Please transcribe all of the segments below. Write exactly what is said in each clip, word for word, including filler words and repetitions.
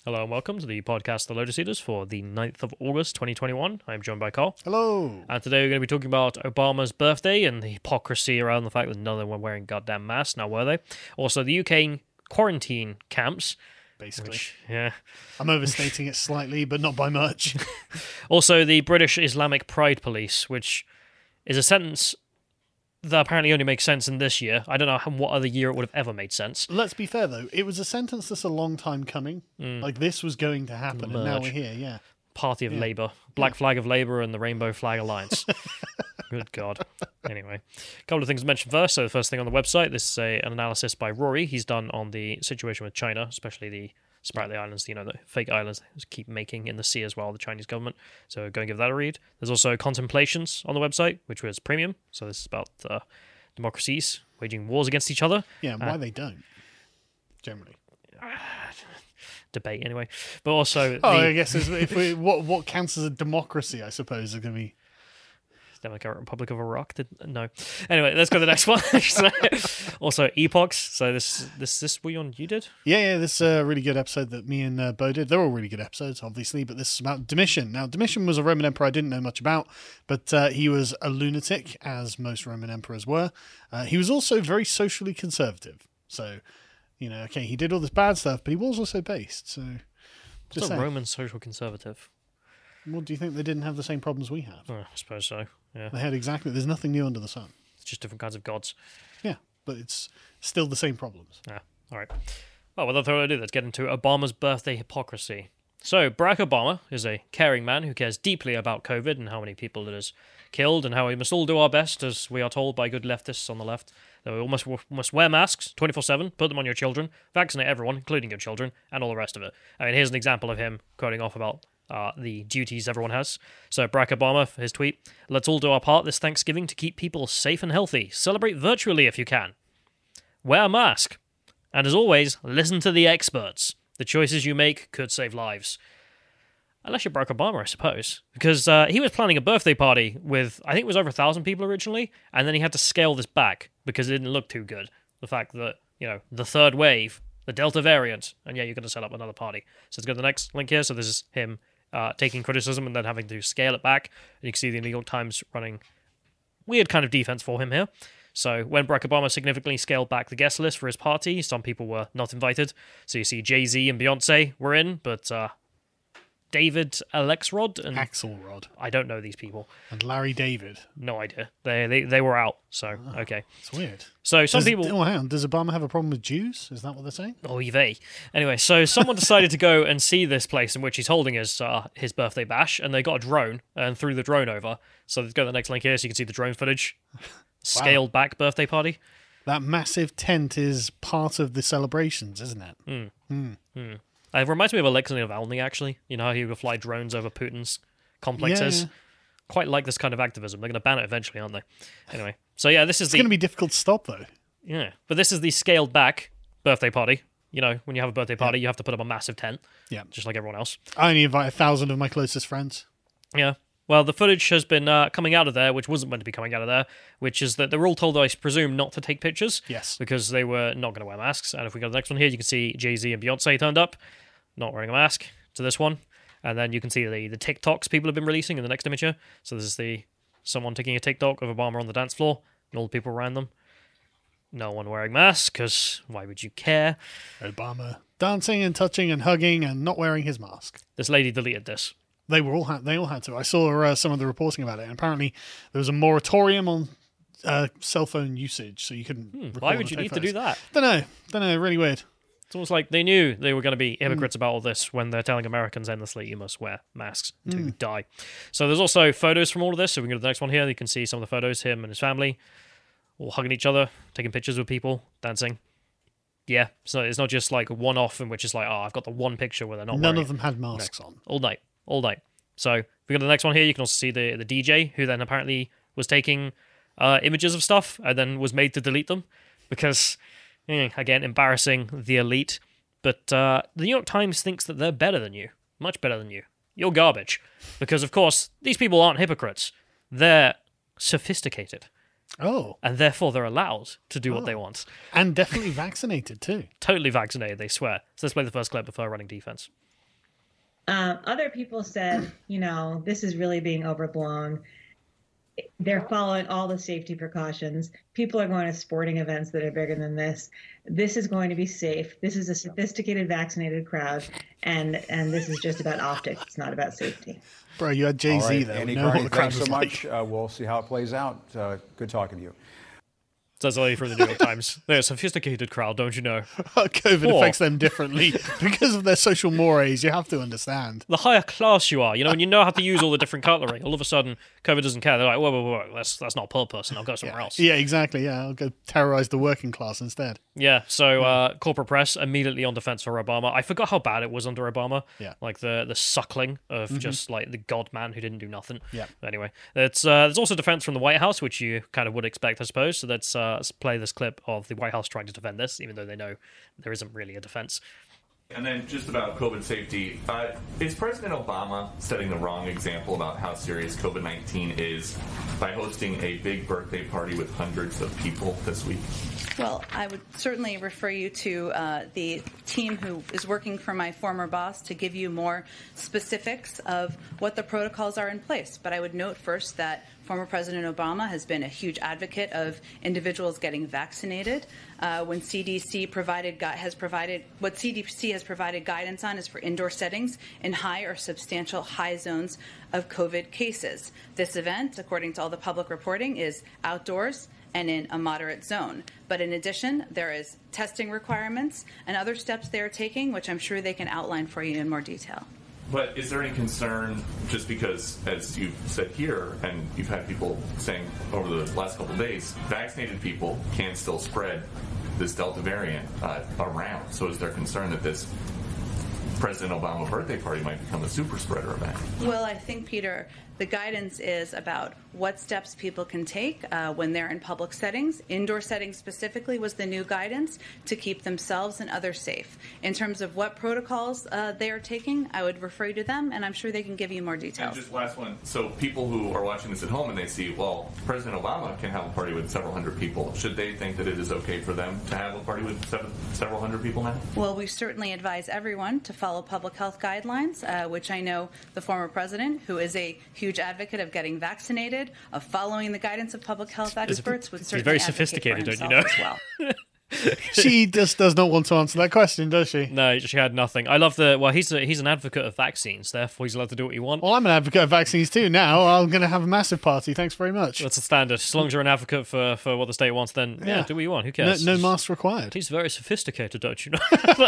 Hello and welcome to the podcast The Lotus Eaters for the ninth of August twenty twenty-one. I'm joined by Carl. Hello. And today we're going to be talking about Obama's birthday and the hypocrisy around the fact that none of them were wearing goddamn masks, now were they? Also, the U K quarantine camps. Basically. Which, yeah. I'm overstating it slightly, but not by much. Also, the British Islamic Pride Police, which is a sentence that apparently only makes sense in this year. I don't know how, what other year it would have ever made sense. Let's be fair, though. It was a sentence that's a long time coming. Mm. Like, this was going to happen, and now we're here, yeah. Party of Yeah. Labour. Black Yeah. Flag of Labour and the Rainbow Flag Alliance. Good God. Anyway, a couple of things to mention first. So the first thing on the website, this is a, an analysis by Rory. He's done on the situation with China, especially the Spratly Islands, you know, the fake islands they keep making in the sea as well, the Chinese government. So go and give that a read. There's also Contemplations on the website, which was premium. So this is about uh, democracies waging wars against each other. Yeah, and why Uh, they don't, generally. Debate, anyway. But also... Oh, the I guess it's- if we, what what counts as a democracy, I suppose, is going to be... Democratic Republic of Iraq. Did, no. Anyway, let's go to the next one. So, also, Epochs. So this this this one you did? Yeah, yeah, this is a really good episode that me and uh, Bo did. They're all really good episodes, obviously, but this is about Domitian. Now, Domitian was a Roman emperor I didn't know much about, but uh, he was a lunatic, as most Roman emperors were. Uh, he was also very socially conservative. So, you know, okay, he did all this bad stuff, but he was also based. So, What's just a saying. Roman social conservative? Well, do you think they didn't have the same problems we have? Oh, I suppose so. Yeah, They had exactly. There's nothing new under the sun. it's just different kinds of gods. Yeah, but it's still the same problems. Yeah. All right. Well, without further ado, let's get into Obama's birthday hypocrisy. So, Barack Obama is a caring man who cares deeply about COVID and how many people it has killed, and how we must all do our best, as we are told by good leftists on the left, that we all must, must wear masks twenty-four seven, put them on your children, vaccinate everyone, including your children, and all the rest of it. I mean, here's an example of him quoting off about uh, the duties everyone has. So, Barack Obama, for his tweet, "Let's all do our part this Thanksgiving to keep people safe and healthy. Celebrate virtually if you can. Wear a mask. And as always, listen to the experts. The choices you make could save lives." Unless you're Barack Obama, I suppose. Because uh, he was planning a birthday party with, I think it was over a thousand people originally, and then he had to scale this back because it didn't look too good. The fact that, you know, the third wave, the Delta variant, and yeah, you're going to set up another party. So let's go to the next link here. So this is him uh, taking criticism and then having to scale it back. And you can see the New York Times running weird kind of defense for him here. So when Barack Obama significantly scaled back the guest list for his party, some people were not invited. So you see Jay-Z and Beyonce were in, but uh, David Alexrod and Axelrod I don't know these people. and Larry David. No idea. They they they were out. So okay. It's weird. So some Does, people. Oh, hang on. Does Obama have a problem with Jews? Is that what they're saying? Oh, they. Anyway, so someone decided to go and see this place in which he's holding his uh, his birthday bash, and they got a drone and threw the drone over. So let's go to the next link here, so you can see the drone footage. Scaled back birthday party. That massive tent is part of the celebrations, isn't it? Mm. Hmm. Mm. It reminds me of Alexei Navalny, actually. You know how he would fly drones over Putin's complexes? Yeah. Quite like this kind of activism. They're going to ban it eventually, aren't they? Anyway, so yeah, this is It's the... going to be difficult to stop, though. Yeah, but this is the scaled back birthday party. You know, when you have a birthday party, you have to put up a massive tent. Yeah. Just like everyone else. I only invite a thousand of my closest friends. Yeah. Well, the footage has been uh, coming out of there, which wasn't meant to be coming out of there, which is that they were all told, I presume, not to take pictures. Yes. Because they were not going to wear masks. And if we go to the next one here, you can see Jay-Z and Beyonce turned up, not wearing a mask, to this one. And then you can see the, the TikToks people have been releasing in the next image here. So this is the someone taking a TikTok of Obama on the dance floor, and all the people around them. No one wearing masks, because why would you care? Obama dancing and touching and hugging and not wearing his mask. This lady deleted this. They were all had. They all had to. I saw uh, some of the reporting about it, and apparently there was a moratorium on uh, cell phone usage, so you couldn't. Hmm, record why or would you take need to photos. do that? Don't know. Don't know. Really weird. It's almost like they knew they were going to be Hmm. hypocrites about all this when they're telling Americans endlessly you must wear masks until Hmm. you die. So there's also photos from all of this. So we can go to the next one here. You can see some of the photos, him and his family, all hugging each other, taking pictures with people, dancing. Yeah, so it's not just like a one-off in which it's like, oh, I've got the one picture where they're not None wearing of them had masks on. it. All night, all night. So if we go to the next one here, you can also see the, the D J, who then apparently was taking uh, images of stuff and then was made to delete them because, eh, again, embarrassing the elite. But uh, the New York Times thinks that they're better than you, much better than you. You're garbage. Because, of course, these people aren't hypocrites. They're sophisticated. Oh. And therefore they're allowed to do Oh. what they want. And definitely vaccinated, too. Totally vaccinated, they swear. So let's play the first clip of her running defense. Um, other people said, you know, this is really being overblown. They're following all the safety precautions. People are going to sporting events that are bigger than this. This is going to be safe. This is a sophisticated, vaccinated crowd, and and this is just about optics. It's not about safety. Bro, you had Jay-Z right, there. Andy We know what Carney, the crowd thanks so was much. like. Uh, we'll see how it plays out. Uh, good talking to you. Says a lady from the New York Times. They're a sophisticated crowd, don't you know? COVID Or- affects them differently because of their social mores. You have to understand. The higher class you are, you know, when you know how to use all the different cutlery, all of a sudden COVID doesn't care. They're like, whoa, whoa, whoa, that's that's not per person. I'll go somewhere else. Yeah, exactly. Yeah, I'll go terrorize the working class instead. Yeah, so uh, corporate press immediately on defense for Obama. I forgot how bad it was under Obama. Yeah. Like the the suckling of just like the god man who didn't do nothing. Yeah. Anyway, it's, uh, there's also defense from the White House, which you kind of would expect, I suppose. So let's, uh, let's play this clip of the White House trying to defend this, even though they know there isn't really a defense. And then just about COVID safety, uh, is President Obama setting the wrong example about how serious COVID nineteen is by hosting a big birthday party with hundreds of people this week? Well, I would certainly refer you to uh, the team who is working for my former boss to give you more specifics of what the protocols are in place. But I would note first that former President Obama has been a huge advocate of individuals getting vaccinated. Uh, when C D C provided has provided what C D C has provided guidance on is for indoor settings in high or substantial high zones of COVID cases. This event, according to all the public reporting, is outdoors and in a moderate zone. But in addition, there is testing requirements and other steps they are taking, which I'm sure they can outline for you in more detail. But is there any concern, just because, as you've said here, and you've had people saying over the last couple of days, vaccinated people can still spread this Delta variant uh, around? So is there concern that this President Obama birthday party might become a super spreader event? Well, I think, Peter, the guidance is about what steps people can take uh, when they're in public settings. Indoor settings specifically was the new guidance to keep themselves and others safe. In terms of what protocols uh, they are taking, I would refer you to them, and I'm sure they can give you more details. And just last one. So people who are watching this at home and they see, well, President Obama can have a party with several hundred people. Should they think that it is okay for them to have a party with seven, several hundred people now? Well, we certainly advise everyone to follow public health guidelines, uh, which I know the former president, who is a huge advocate of getting vaccinated, of following the guidance of public health experts, would certainly He's very advocate for sophisticated, don't you know? himself as well. She just does not want to answer that question, does she? No, she had nothing. I love the, well, he's a, he's an advocate of vaccines, therefore he's allowed to do what he wants. Well, I'm an advocate of vaccines too now. I'm going to have a massive party. Thanks very much. That's the standard. As long as you're an advocate for, for what the state wants, then yeah, Yeah. do what you want. Who No, cares? no mask required. He's very sophisticated, don't you know?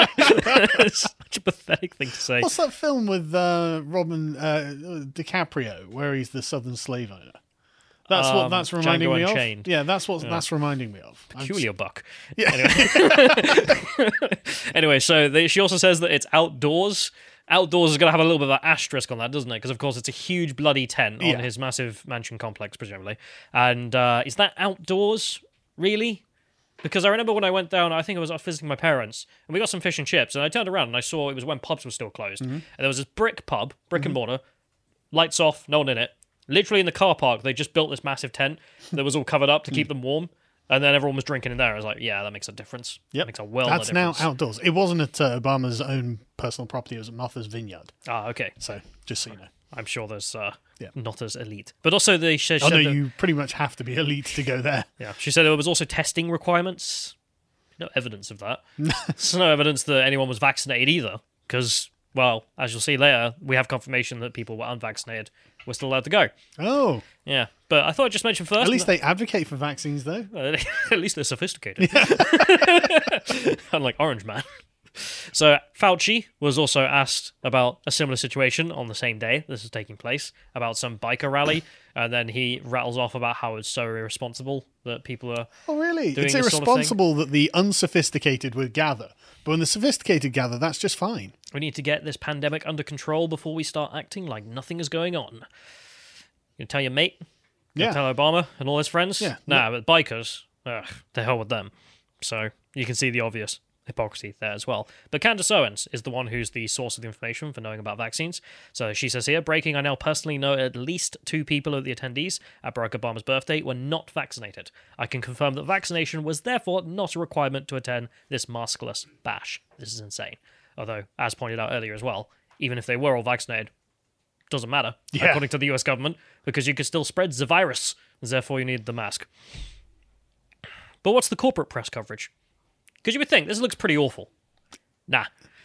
It's such a pathetic thing to say. What's that film with uh, Robin uh, DiCaprio where he's the Southern slave owner? That's what Um, that's reminding Django me Unchained. of. Yeah, that's what that's reminding me of. I'm Peculiar buck. Yeah. Anyway, anyway so they, she also says that it's outdoors. Outdoors is going to have a little bit of an asterisk on that, doesn't it? Because, of course, it's a huge bloody tent on Yeah. his massive mansion complex, presumably. And uh, is that outdoors, really? Because I remember when I went down, I think I was visiting my parents, and we got some fish and chips, and I turned around and I saw it was when pubs were still closed. Mm-hmm. And there was this brick pub, brick and mortar, lights off, no one in it. Literally in the car park, they just built this massive tent that was all covered up to keep them warm, and then everyone was drinking in there. I was like, yeah, that makes a difference. Yep. That makes a world That's of now difference. outdoors. It wasn't at uh, Obama's own personal property. It was at Martha's Vineyard. Ah, okay. So just so you know. I'm sure there's uh, Yeah. not as elite. But also, they she said Although that- you pretty much have to be elite to go there. yeah, she said there was also testing requirements. No evidence of that. There's no evidence that anyone was vaccinated either, because, well, as you'll see later, we have confirmation that people were unvaccinated were still allowed to go. Oh, Yeah, but I thought I'd just mention first. at least they advocate for vaccines, though. At least they're sophisticated. Unlike Orange Man. So Fauci was also asked about a similar situation on the same day this is taking place, about some biker rally, and then he rattles off about how it's so irresponsible that people are... Oh, really? Doing It's this sort of irresponsible that the unsophisticated would gather. But when the sophisticated gather, that's just fine. We need to get this pandemic under control before we start acting like nothing is going on. You tell your mate? You Yeah. tell Obama and all his friends? Yeah. Nah, but bikers, ugh, the hell with them. So you can see the obvious hypocrisy there as well. But Candace Owens is the one who's the source of the information for knowing about vaccines. So she says here, breaking, I now personally know at least two people of the attendees at Barack Obama's birthday were not vaccinated. I can confirm that vaccination was therefore not a requirement to attend this maskless bash. This is insane. Although, as pointed out earlier as well, even if they were all vaccinated. Doesn't matter, Yeah. according to the U S government, because you can still spread the virus. Therefore, you need the mask. But what's the corporate press coverage? Because you would think, this looks pretty awful. Nah.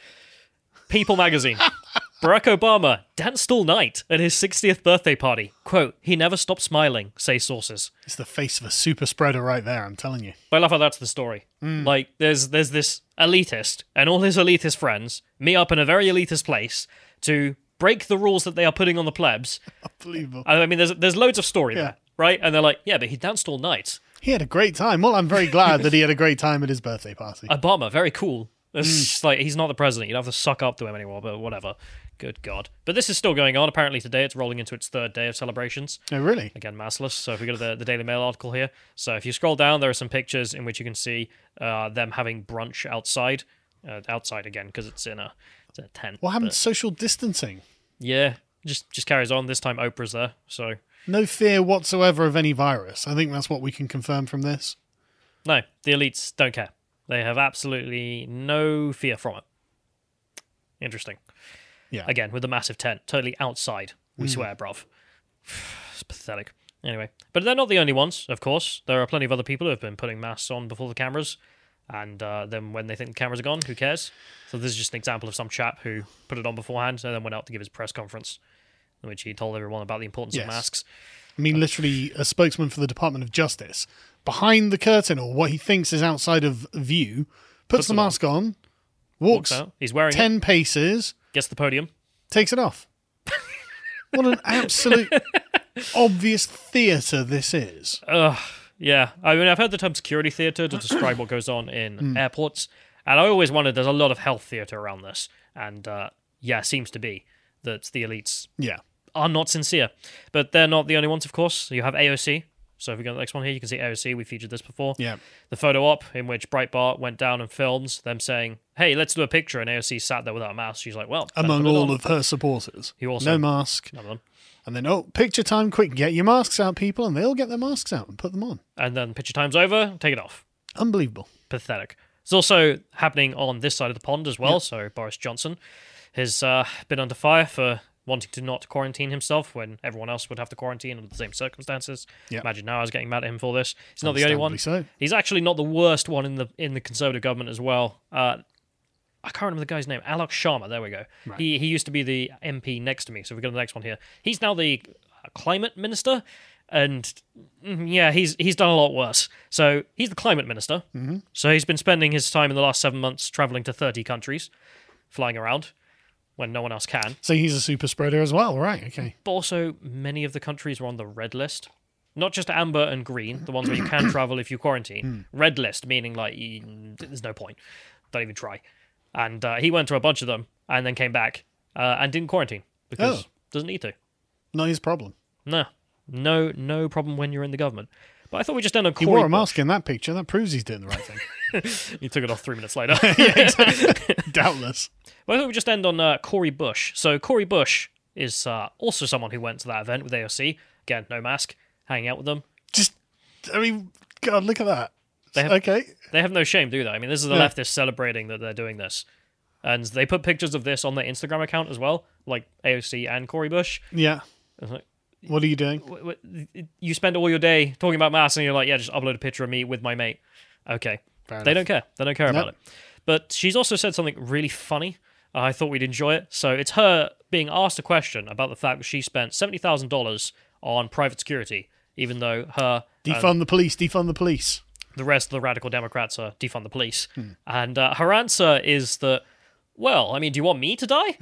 People magazine. Barack Obama danced all night at his sixtieth birthday party. Quote, he never stopped smiling, say sources. It's the face of a super spreader right there, I'm telling you. But I love how that's the story. Like, there's there's this elitist and all his elitist friends meet up in a very elitist place to break the rules that they are putting on the plebs. Unbelievable. I mean, there's there's loads of story Yeah. there, right? And they're like, yeah, but he danced all night. He had a great time. Well, I'm very glad that he had a great time at his birthday party. Obama, very cool. It's just like, he's not the president. You don't have to suck up to him anymore, but whatever. Good God. But this is still going on. Apparently today it's rolling into its third day of celebrations. Oh, really? Again, massless. So if we go to the, the Daily Mail article here. So if you scroll down, there are some pictures in which you can see uh, them having brunch outside. Uh, outside again, because it's in a, it's in a tent. What happened but to social distancing? yeah, just just carries on. This time Oprah's there. So No fear whatsoever of any virus. I think that's what we can confirm from this. no, the elites don't care. They have absolutely no fear from it. Interesting. Yeah. Again, with the massive tent, totally outside. We swear, bruv. It's pathetic. Anyway, but they're not the only ones, of course. There are plenty of other people who have been putting masks on before the cameras, and uh, then when they think the cameras are gone, who cares? So this is just an example of some chap who put it on beforehand and then went out to give his press conference, in which he told everyone about the importance Yes. of masks. I mean, literally, a spokesman for the Department of Justice, behind the curtain or what he thinks is outside of view, puts, Puts the it on. mask on, walks Walks out. He's wearing it, ten paces, gets the podium. takes it off. What an absolute obvious theatre this is. Ugh, yeah. I mean, I've heard the term security theatre to describe what goes on in Hmm. airports, and I always wondered, there's a lot of health theatre around this, and uh, yeah, seems to be that the elites Yeah. are not sincere. But they're not the only ones, of course. You have A O C. So if we go to the next one here, you can see A O C. We featured this before. Yeah. The photo op in which Breitbart went down and filmed them saying, hey, let's do a picture. And A O C sat there without a mask. She's like, well, better Among put it all on. of her supporters. He also- no mask. None of them. And then, oh, picture time, quick, get your masks out, people. And they all get their masks out and put them on. And then picture time's over, take it off. Unbelievable. Pathetic. It's also happening on this side of the pond as well. So Boris Johnson has uh, been under fire for wanting to not quarantine himself when everyone else would have to quarantine under the same circumstances. Yep. Imagine now I was getting mad at him for this. He's not the only one. Understandably so. He's actually not the worst one in the in the Conservative government as well. Uh, I can't remember the guy's name. Alok Sharma. There we go. Right. He he used to be the M P next to me. So if we go to the next one here. He's now the uh, climate minister, and mm, yeah, he's he's done a lot worse. So he's the climate minister. Mm-hmm. So he's been spending his time in the last seven months traveling to thirty countries, flying around when no one else can. So he's a super spreader as well, right? Okay. But also, many of the countries were on the red list. Not just amber and green, the ones where you can travel if you quarantine. Red list, meaning like, you, there's no point. Don't even try. And uh, he went to a bunch of them and then came back uh, and didn't quarantine because Oh. doesn't need to. Not his problem. No. No no problem when you're in the government. But I thought we just end on He Cory wore a Bush. mask in that picture. That proves he's doing the right thing. He took it off three minutes later. Doubtless. Well, I thought we just end on uh, Cory Bush. So Cory Bush is uh, also someone who went to that event with A O C. Again, no mask, hanging out with them. Just, I mean, God, look at that. They have- okay. They have no shame, do they? I mean, this is the Yeah. leftists celebrating that they're doing this. And they put pictures of this on their Instagram account as well, like A O C and Cory Bush. Yeah. It's like, What are you doing? w- w- you spend all your day talking about masks and you're like, yeah, just upload a picture of me with my mate. Okay. Fair They enough. don't care. They don't care about Nope. it. But she's also said something really funny. Uh, I thought we'd enjoy it. So it's her being asked a question about the fact that she spent seventy thousand dollars on private security, even though her Defund the police, defund the police. the rest of the radical Democrats are defund the police. And uh, her answer is that, well, I mean, do you want me to die?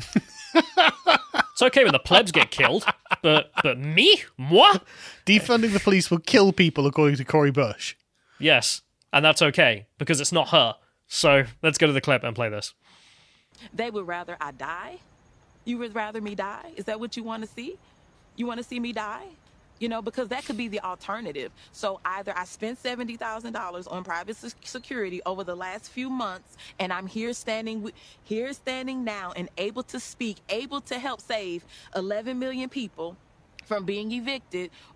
It's okay when the plebs get killed, but but me? Moi? Defunding the police will kill people, according to Cory Bush. Yes, and that's okay, because it's not her. So let's go to the clip and play this. They would rather I die? You would rather me die? Is that what you want to see? You want to see me die? You know, because that could be the alternative. So either I spent seventy thousand dollars on private se- security over the last few months, and I'm here standing, with, here standing now and able to speak, able to help save eleven million people from being evicted,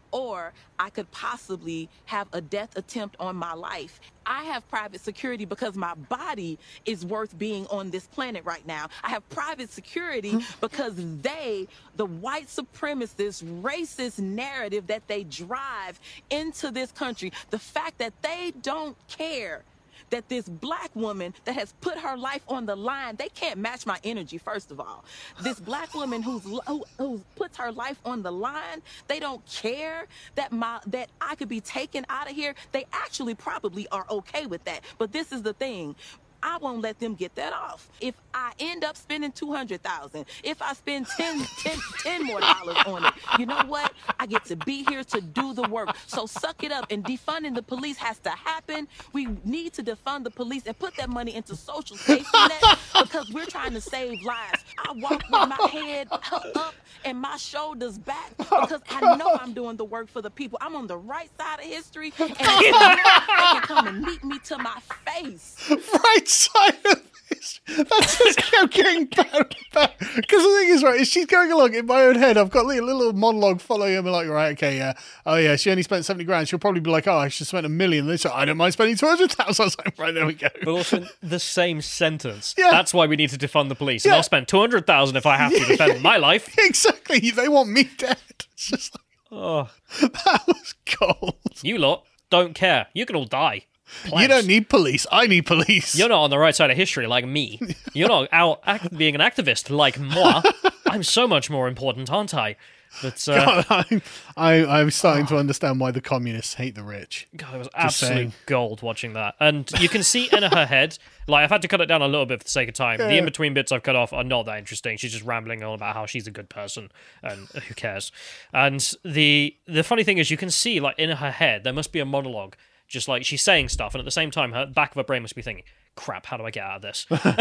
or I could possibly have a death attempt on my life. I have private security because my body is worth being on this planet right now. I have private security because they, the white supremacist, racist narrative that they drive into this country, the fact that they don't care that this black woman that has put her life on the line, they can't match my energy, first of all. This black woman who's who, who puts her life on the line, they don't care that my that I could be taken out of here. They actually probably are okay with that. But this is the thing. I won't let them get that off. If I end up spending two hundred thousand dollars, if I spend ten, ten, ten more dollars on it, you know what? I get to be here to do the work. So suck it up. And defunding the police has to happen. We need to defund the police and put that money into social safety net because we're trying to save lives. I walk with my head up and my shoulders back because I know I'm doing the work for the people. I'm on the right side of history, and they can come and meet me to my face. Right side of this. That's just kept getting better and better. Because the thing is, right, is she's going along in my own head. I've got like a little monologue following him, like, right, okay, yeah, oh yeah, she only spent seventy grand. She'll probably be like, oh, I should spend a million. This, I don't mind spending two hundred thousand. I was like, right, there we go. But also the same sentence. Yeah. That's why we need to defund the police. And Yeah. I'll spend two hundred thousand if I have to defend my life. Exactly. They want me dead. It's just like, Oh, that was cold. you lot don't care. You can all die. You Plebs. don't need police. I need police. You're not on the right side of history like me. You're not out act- being an activist like moi. I'm so much more important, aren't I? But uh, God, I'm, I, I'm starting to understand why the communists hate the rich. God, it was Just absolute saying. gold watching that. And you can see in her head, like, I've had to cut it down a little bit for the sake of time. The Yeah. in-between bits I've cut off are not that interesting. She's just rambling on about how she's a good person, and who cares. And the the funny thing is, you can see, like, in her head, there must be a monologue. Just like she's saying stuff, and at the same time, her back of her brain must be thinking, crap, how do I get out of this?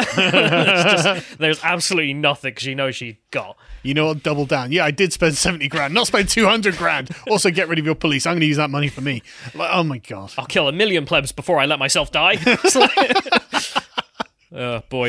It's just, there's absolutely nothing she knows she got. You know what? Double down. Yeah, I did spend seventy grand, not spend two hundred grand. Also, get rid of your police. I'm going to use that money for me. Like, oh my God. I'll kill a million plebs before I let myself die. It's like- oh, boy.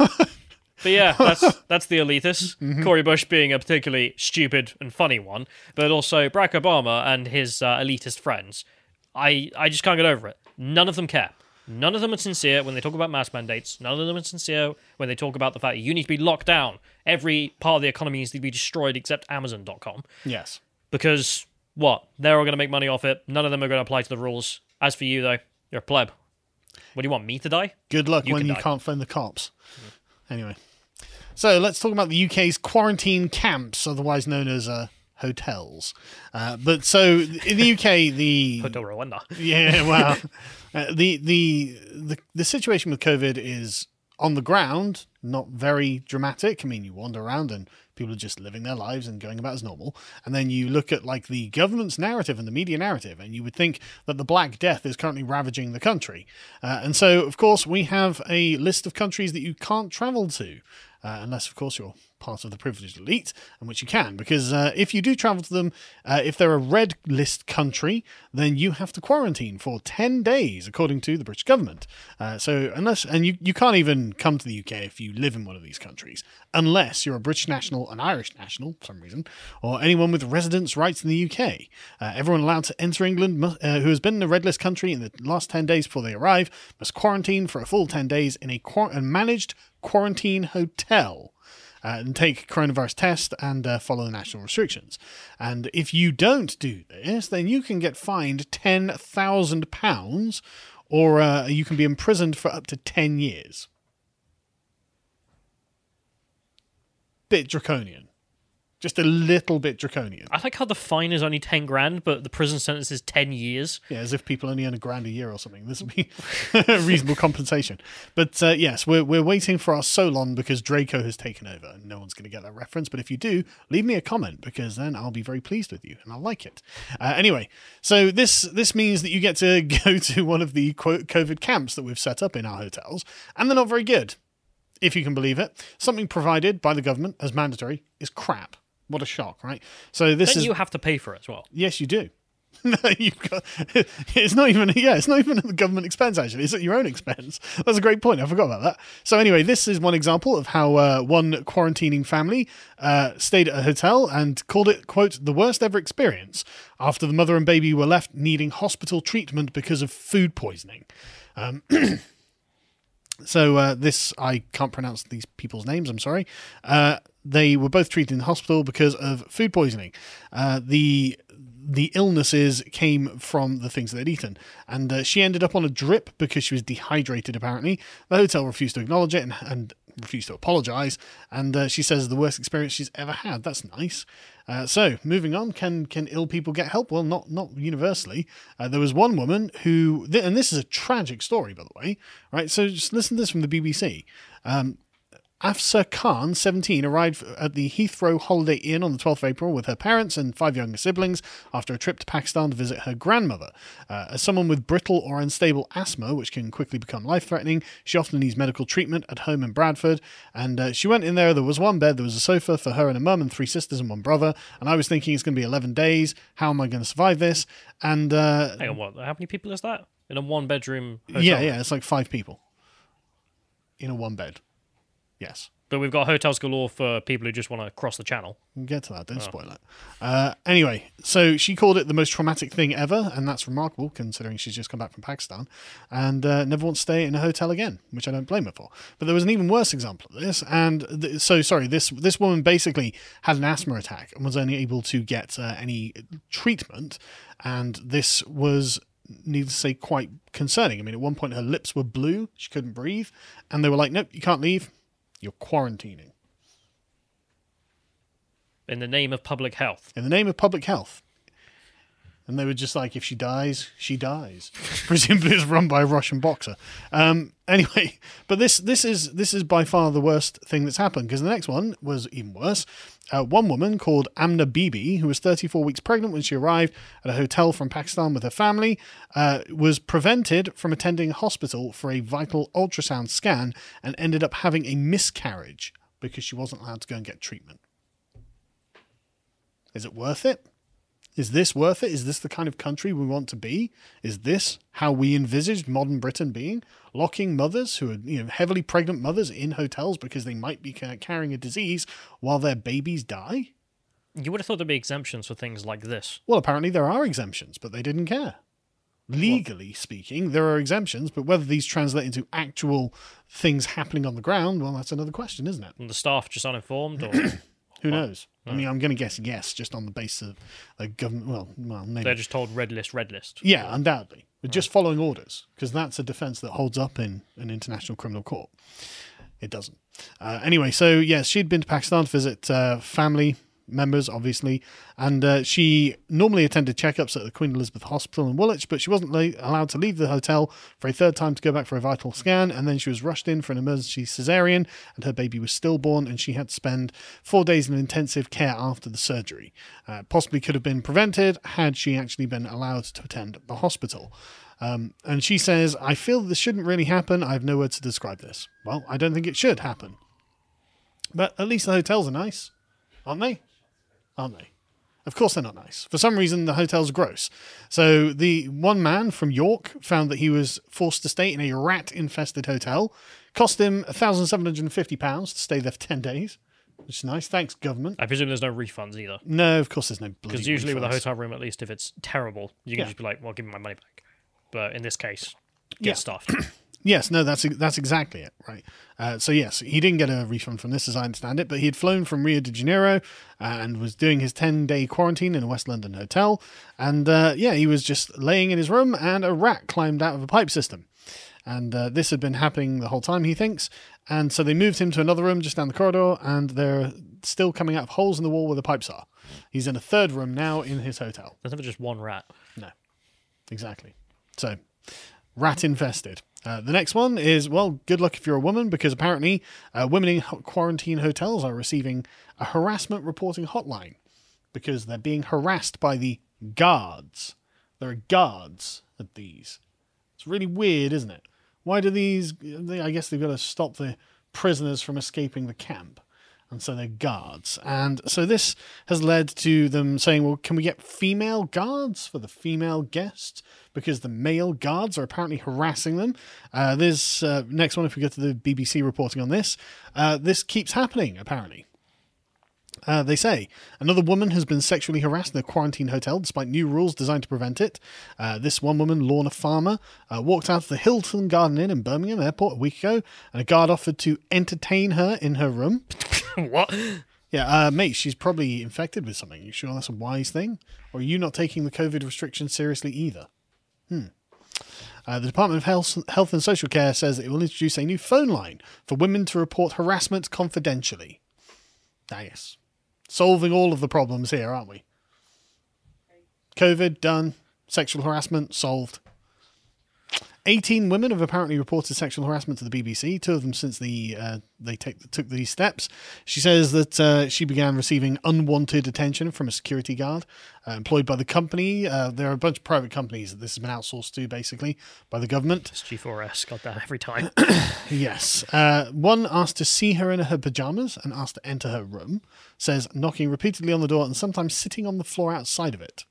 But yeah, that's that's the elitists. Mm-hmm. Cory Bush being a particularly stupid and funny one, but also Barack Obama and his uh, elitist friends. I, I just can't get over it. None of them care. None of them are sincere when they talk about mask mandates. None of them are sincere when they talk about the fact that you need to be locked down. Every part of the economy needs to be destroyed except Amazon dot com. Yes. Because, what? They're all going to make money off it. None of them are going to apply to the rules. As for you, though, you're a pleb. What do you want, me to die? Good luck You when can you die. can't phone the cops. Anyway. So let's talk about the U K's quarantine camps, otherwise known as uh, hotels. Uh, but so in the U K, the... Hotel Rwanda. Yeah, well, uh, the, the the the situation with COVID is on the ground not very dramatic. I mean, you wander around and people are just living their lives and going about as normal. And then you look at like the government's narrative and the media narrative, and you would think that the Black Death is currently ravaging the country. Uh, and so, of course, we have a list of countries that you can't travel to. Uh, unless, of course, you're part of the privileged elite, and which you can, because uh, if you do travel to them, uh, if they're a red list country, then you have to quarantine for ten days, according to the British government. Uh, so unless, and you, you can't even come to the U K if you live in one of these countries, unless you're a British national, an Irish national, for some reason, or anyone with residence rights in the U K. Uh, everyone allowed to enter England must, uh, who has been in a red list country in the last ten days before they arrive must quarantine for a full ten days in a, quar- a managed quarantine hotel. Uh, and take coronavirus test and uh, follow the national restrictions. And if you don't do this, then you can get fined ten thousand pounds, or uh, you can be imprisoned for up to ten years. Bit draconian. Just a little bit draconian. I like how the fine is only ten grand, but the prison sentence is ten years. Yeah, as if people only earn a grand a year or something. This would be reasonable compensation. But uh, yes, we're we're waiting for our Solon because Draco has taken over, and no one's going to get that reference. But if you do, leave me a comment, because then I'll be very pleased with you and I'll like it. Uh, anyway, so this this means that you get to go to one of the quote COVID camps that we've set up in our hotels, and they're not very good, if you can believe it. Something provided by the government as mandatory is crap. What a shock, right? So this Then is you have to pay for it as well. yes, you do. No, you've got. It's not even. Yeah, it's not even at the government expense. Actually, it's at your own expense. That's a great point. I forgot about that. So anyway, this is one example of how uh, one quarantining family uh, stayed at a hotel and called it, quote, the worst ever experience after the mother and baby were left needing hospital treatment because of food poisoning. Um, so uh, this, I can't pronounce these people's names. I'm sorry. Uh, they were both treated in the hospital because of food poisoning. Uh, the The illnesses came from the things they'd eaten. And uh, she ended up on a drip because she was dehydrated, apparently. The hotel refused to acknowledge it and, and refused to apologise. And uh, she says the worst experience she's ever had. That's nice. Uh, so, moving on, can can ill people get help? Well, not not universally. Uh, there was one woman who... Th- and this is a tragic story, by the way. Right? So, just listen to this from the B B C. Um... Afsa Khan, seventeen, arrived at the Heathrow Holiday Inn on the twelfth of April with her parents and five younger siblings after a trip to Pakistan to visit her grandmother. Uh, as someone with brittle or unstable asthma, which can quickly become life-threatening, she often needs medical treatment at home in Bradford. And uh, she went in there, there was one bed, there was a sofa for her and a mum and three sisters and one brother. And I was thinking it's going to be eleven days. How am I going to survive this? And uh, Hang on, what? How many people is that? In a one-bedroom hotel? Yeah, yeah, it's like five people in a one bed. Yes. But we've got hotels galore for people who just want to cross the channel. We'll get to that, don't oh. spoil it. Uh, anyway, so she called it the most traumatic thing ever, and that's remarkable considering she's just come back from Pakistan, and uh, never wants to stay in a hotel again, which I don't blame her for. But there was an even worse example of this, and th- so, sorry, this this woman basically had an asthma attack and was only able to get uh, any treatment, and this was... needless to say, quite concerning. I mean, at one point her lips were blue, she couldn't breathe, and they were like, nope, you can't leave, you're quarantining. In the name of public health. In the name of public health. And they were just like, if she dies, she dies. Presumably it was run by a Russian boxer. Um, anyway, but this this is this is by far the worst thing that's happened, because the next one was even worse. Uh, one woman called Amna Bibi, who was thirty-four weeks pregnant when she arrived at a hotel from Pakistan with her family, uh, was prevented from attending a hospital for a vital ultrasound scan and ended up having a miscarriage because she wasn't allowed to go and get treatment. Is it worth it? Is this worth it? Is this the kind of country we want to be? Is this how we envisaged modern Britain being? Locking mothers who are, you know, heavily pregnant mothers in hotels because they might be carrying a disease while their babies die? You would have thought there'd be exemptions for things like this. Well, apparently there are exemptions, but they didn't care. Legally what? speaking, there are exemptions, but whether these translate into actual things happening on the ground, well, that's another question, isn't it? And the staff just uninformed, or... Who knows? I mean, I'm going to guess yes, just on the basis of the government. Well, well, maybe they're just told red list, red list. Yeah, undoubtedly, but just following orders, because that's a defence that holds up in an international criminal court. It doesn't. Uh, anyway, so yes, she'd been to Pakistan to visit uh, family members, obviously, and uh, she normally attended checkups at the Queen Elizabeth Hospital in Woolwich, but she wasn't la- allowed to leave the hotel for a third time to go back for a vital scan, and then she was rushed in for an emergency cesarean, and her baby was stillborn, and she had to spend four days in intensive care after the surgery. Uh, possibly could have been prevented had she actually been allowed to attend the hospital. Um, and she says, I feel this shouldn't really happen. I have no words to describe this. Well, I don't think it should happen. But at least the hotels are nice, aren't they? Aren't they? Of course they're not nice. For some reason, the hotel's gross. So the one man from York found that he was forced to stay in a rat-infested hotel. Cost him one thousand seven hundred fifty pounds to stay there for ten days, which is nice. Thanks, government. I presume there's no refunds either. No, of course there's no bloody Because usually refunds. with a hotel room, at least if it's terrible, you can Yeah. just be like, well, give me my money back. But in this case, get Yeah. stuffed. Yes, no, that's that's exactly it, right? Uh, so yes, he didn't get a refund from this, as I understand it, but he had flown from Rio de Janeiro and was doing his ten-day quarantine in a West London hotel, and uh, yeah, he was just laying in his room, and a rat climbed out of a pipe system, and uh, this had been happening the whole time, he thinks, and so they moved him to another room just down the corridor, and they're still coming out of holes in the wall where the pipes are. He's in a third room now in his hotel. There's never just one rat. No, exactly. So, rat infested. Uh, the next one is, well, good luck if you're a woman, because apparently uh, women in ho- quarantine hotels are receiving a harassment reporting hotline because they're being harassed by the guards. There are guards at these. It's really weird, isn't it? Why do these... They, I guess they've got to stop the prisoners from escaping the camp. And so they're guards. And so this has led to them saying, well, can we get female guards for the female guests? Because the male guards are apparently harassing them. Uh, there's uh, next one, if we go to the B B C reporting on this, uh, this keeps happening, apparently. Uh, they say another woman has been sexually harassed in a quarantine hotel despite new rules designed to prevent it. Uh, this one woman, Lorna Farmer, uh, walked out of the Hilton Garden Inn in Birmingham Airport a week ago, and a guard offered to entertain her in her room. What? Yeah, uh, mate, she's probably infected with something. You sure that's a wise thing? Or are you not taking the COVID restrictions seriously either? Hmm. Uh, the Department of Health, Health and Social Care says it will introduce a new phone line for women to report harassment confidentially. Ah, yes. Solving all of the problems here, aren't we? COVID, done. Sexual harassment, solved. eighteen women have apparently reported sexual harassment to the B B C, two of them since the uh, they take, took these steps. She says that uh, she began receiving unwanted attention from a security guard uh, employed by the company. Uh, there are a bunch of private companies that this has been outsourced to, basically, by the government. It's G four S, got that every time. Yes. Uh, one asked to see her in her pajamas and asked to enter her room, says knocking repeatedly on the door and sometimes sitting on the floor outside of it.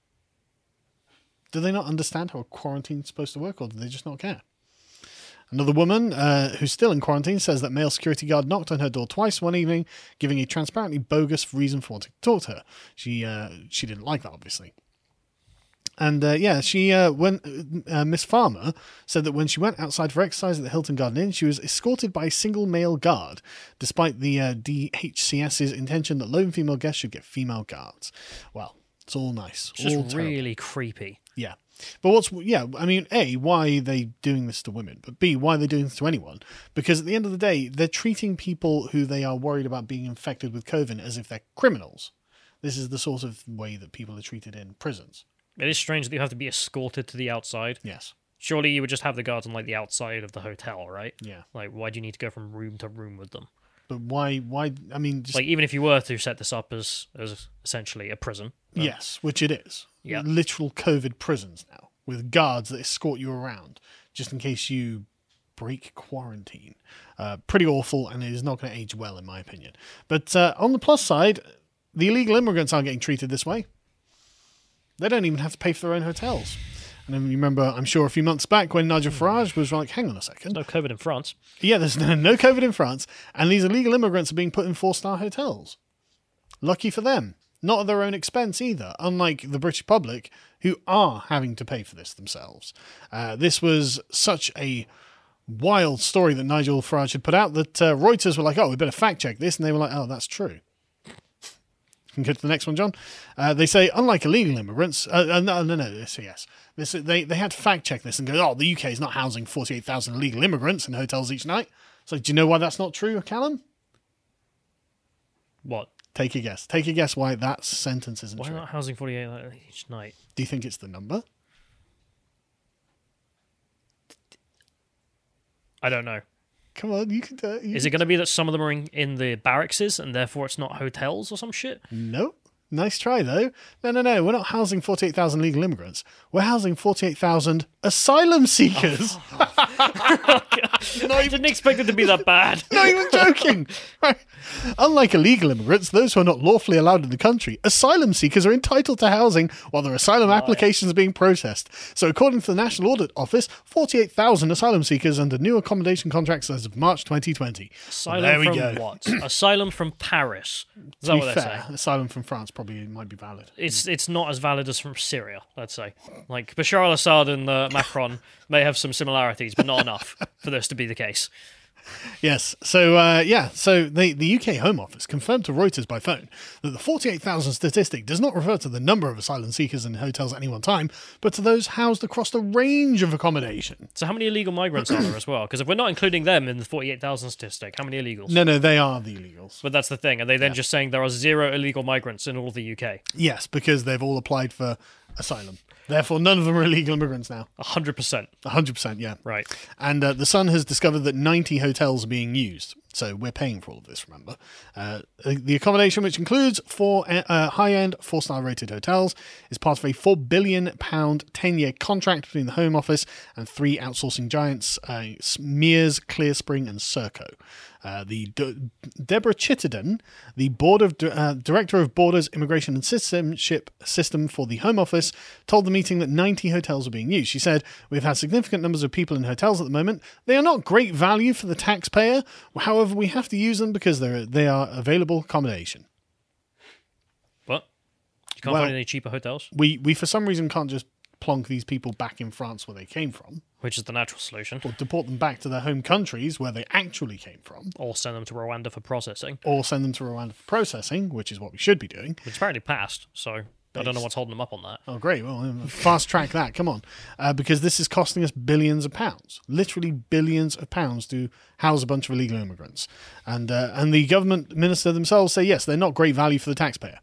Do they not understand how a quarantine is supposed to work, or do they just not care? Another woman uh, who's still in quarantine says that male security guard knocked on her door twice one evening, giving a transparently bogus reason for wanting to talk to her. She uh, she didn't like that, obviously. And uh, yeah, she uh, when uh, Miss Farmer said that when she went outside for exercise at the Hilton Garden Inn, she was escorted by a single male guard, despite the uh, D H C S's intention that lone female guests should get female guards. Well, it's all nice. It's all just terrible. really creepy. Yeah. But what's, yeah, I mean, A, why are they doing this to women? But B, why are they doing this to anyone? Because at the end of the day, they're treating people who they are worried about being infected with COVID as if they're criminals. This is the sort of way that people are treated in prisons. It is strange that you have to be escorted to the outside. Yes. Surely you would just have the guards on like the outside of the hotel, right? Yeah. Like, why do you need to go from room to room with them? But why, why, I mean... Just, like, even if you were to set this up as, as essentially a prison. But, yes, which it is. Yeah. Literal COVID prisons now, with guards that escort you around, just in case you break quarantine. Uh, pretty awful, and it is not going to age well, in my opinion. But uh, on the plus side, the illegal immigrants aren't getting treated this way. They don't even have to pay for their own hotels. And then you remember, I'm sure, a few months back when Nigel Farage was like, hang on a second. No COVID in France. Yeah, there's no, no COVID in France, and these illegal immigrants are being put in four-star hotels. Lucky for them. Not at their own expense either, unlike the British public, who are having to pay for this themselves. Uh, this was such a wild story that Nigel Farage had put out that uh, Reuters were like, oh, we better fact-check this, and they were like, oh, that's true. You can go to the next one, John. Uh, they say, unlike illegal immigrants, uh, uh, no, no, no, this, yes. This, they, they had to fact-check this and go, oh, the U K is not housing forty-eight thousand illegal immigrants in hotels each night. So do you know why that's not true, Callum? What? Take a guess. Take a guess why that sentence isn't Why true. not housing forty-eight each night? Do you think it's the number? I don't know. Come on, you can do it. Is it going to be that some of them are in, in the barracks and therefore it's not hotels or some shit? Nope. Nice try, though. No, no, no. We're not housing forty-eight thousand legal immigrants. We're housing forty-eight thousand asylum seekers. Oh, I didn't expect it to be that bad. Not even joking. Right. Unlike illegal immigrants, those who are not lawfully allowed in the country, asylum seekers are entitled to housing while their asylum Right. applications are being processed. So according to the National Audit Office, forty-eight thousand asylum seekers under new accommodation contracts as of March twenty twenty. Asylum there we from go. what? Asylum from Paris. Is To that be what they're fair, saying? asylum from France probably might be valid. It's it's not as valid as from Syria, let's say. Like Bashar al-Assad and uh, Macron may have some similarities, but not enough for this to be the case. Yes. So, uh, yeah. So the, the U K Home Office confirmed to Reuters by phone that the forty-eight thousand statistic does not refer to the number of asylum seekers in hotels at any one time, but to those housed across the range of accommodation. So how many illegal migrants are there as well? Because if we're not including them in the forty-eight thousand statistic, how many illegals? No, no, they are the illegals. But that's the thing. Are they then Yeah. just saying there are zero illegal migrants in all of the U K? Yes, because they've all applied for asylum. Therefore, none of them are illegal immigrants now. one hundred percent. one hundred percent, yeah. Right. And uh, The Sun has discovered that ninety hotels are being used. So we're paying for all of this, remember. Uh, the accommodation, which includes four uh, high-end, four-star rated hotels, is part of a four billion pounds ten-year contract between the Home Office and three outsourcing giants, uh, Mears, Clearspring and Serco. Uh, the De- Deborah Chittenden, the board of uh, director of Borders, Immigration and Citizenship System for the Home Office, told the meeting that ninety hotels are being used. She said, "We've had significant numbers of people in hotels at the moment. They are not great value for the taxpayer. However, we have to use them because they're they are available accommodation." What? You can't Well, find any cheaper hotels? We we for some reason can't just plonk these people back in France where they came from, Which is the natural solution. or deport them back to their home countries where they actually came from, Or send them to Rwanda for processing. or send them to Rwanda for processing, which is what we should be doing. Which apparently passed, so I don't know Based. what's holding them up on that. Oh, great. Well, fast track that. Come on. Uh, because this is costing us billions of pounds, literally billions of pounds to house a bunch of illegal immigrants. And, uh, and the government minister themselves say, yes, they're not great value for the taxpayer.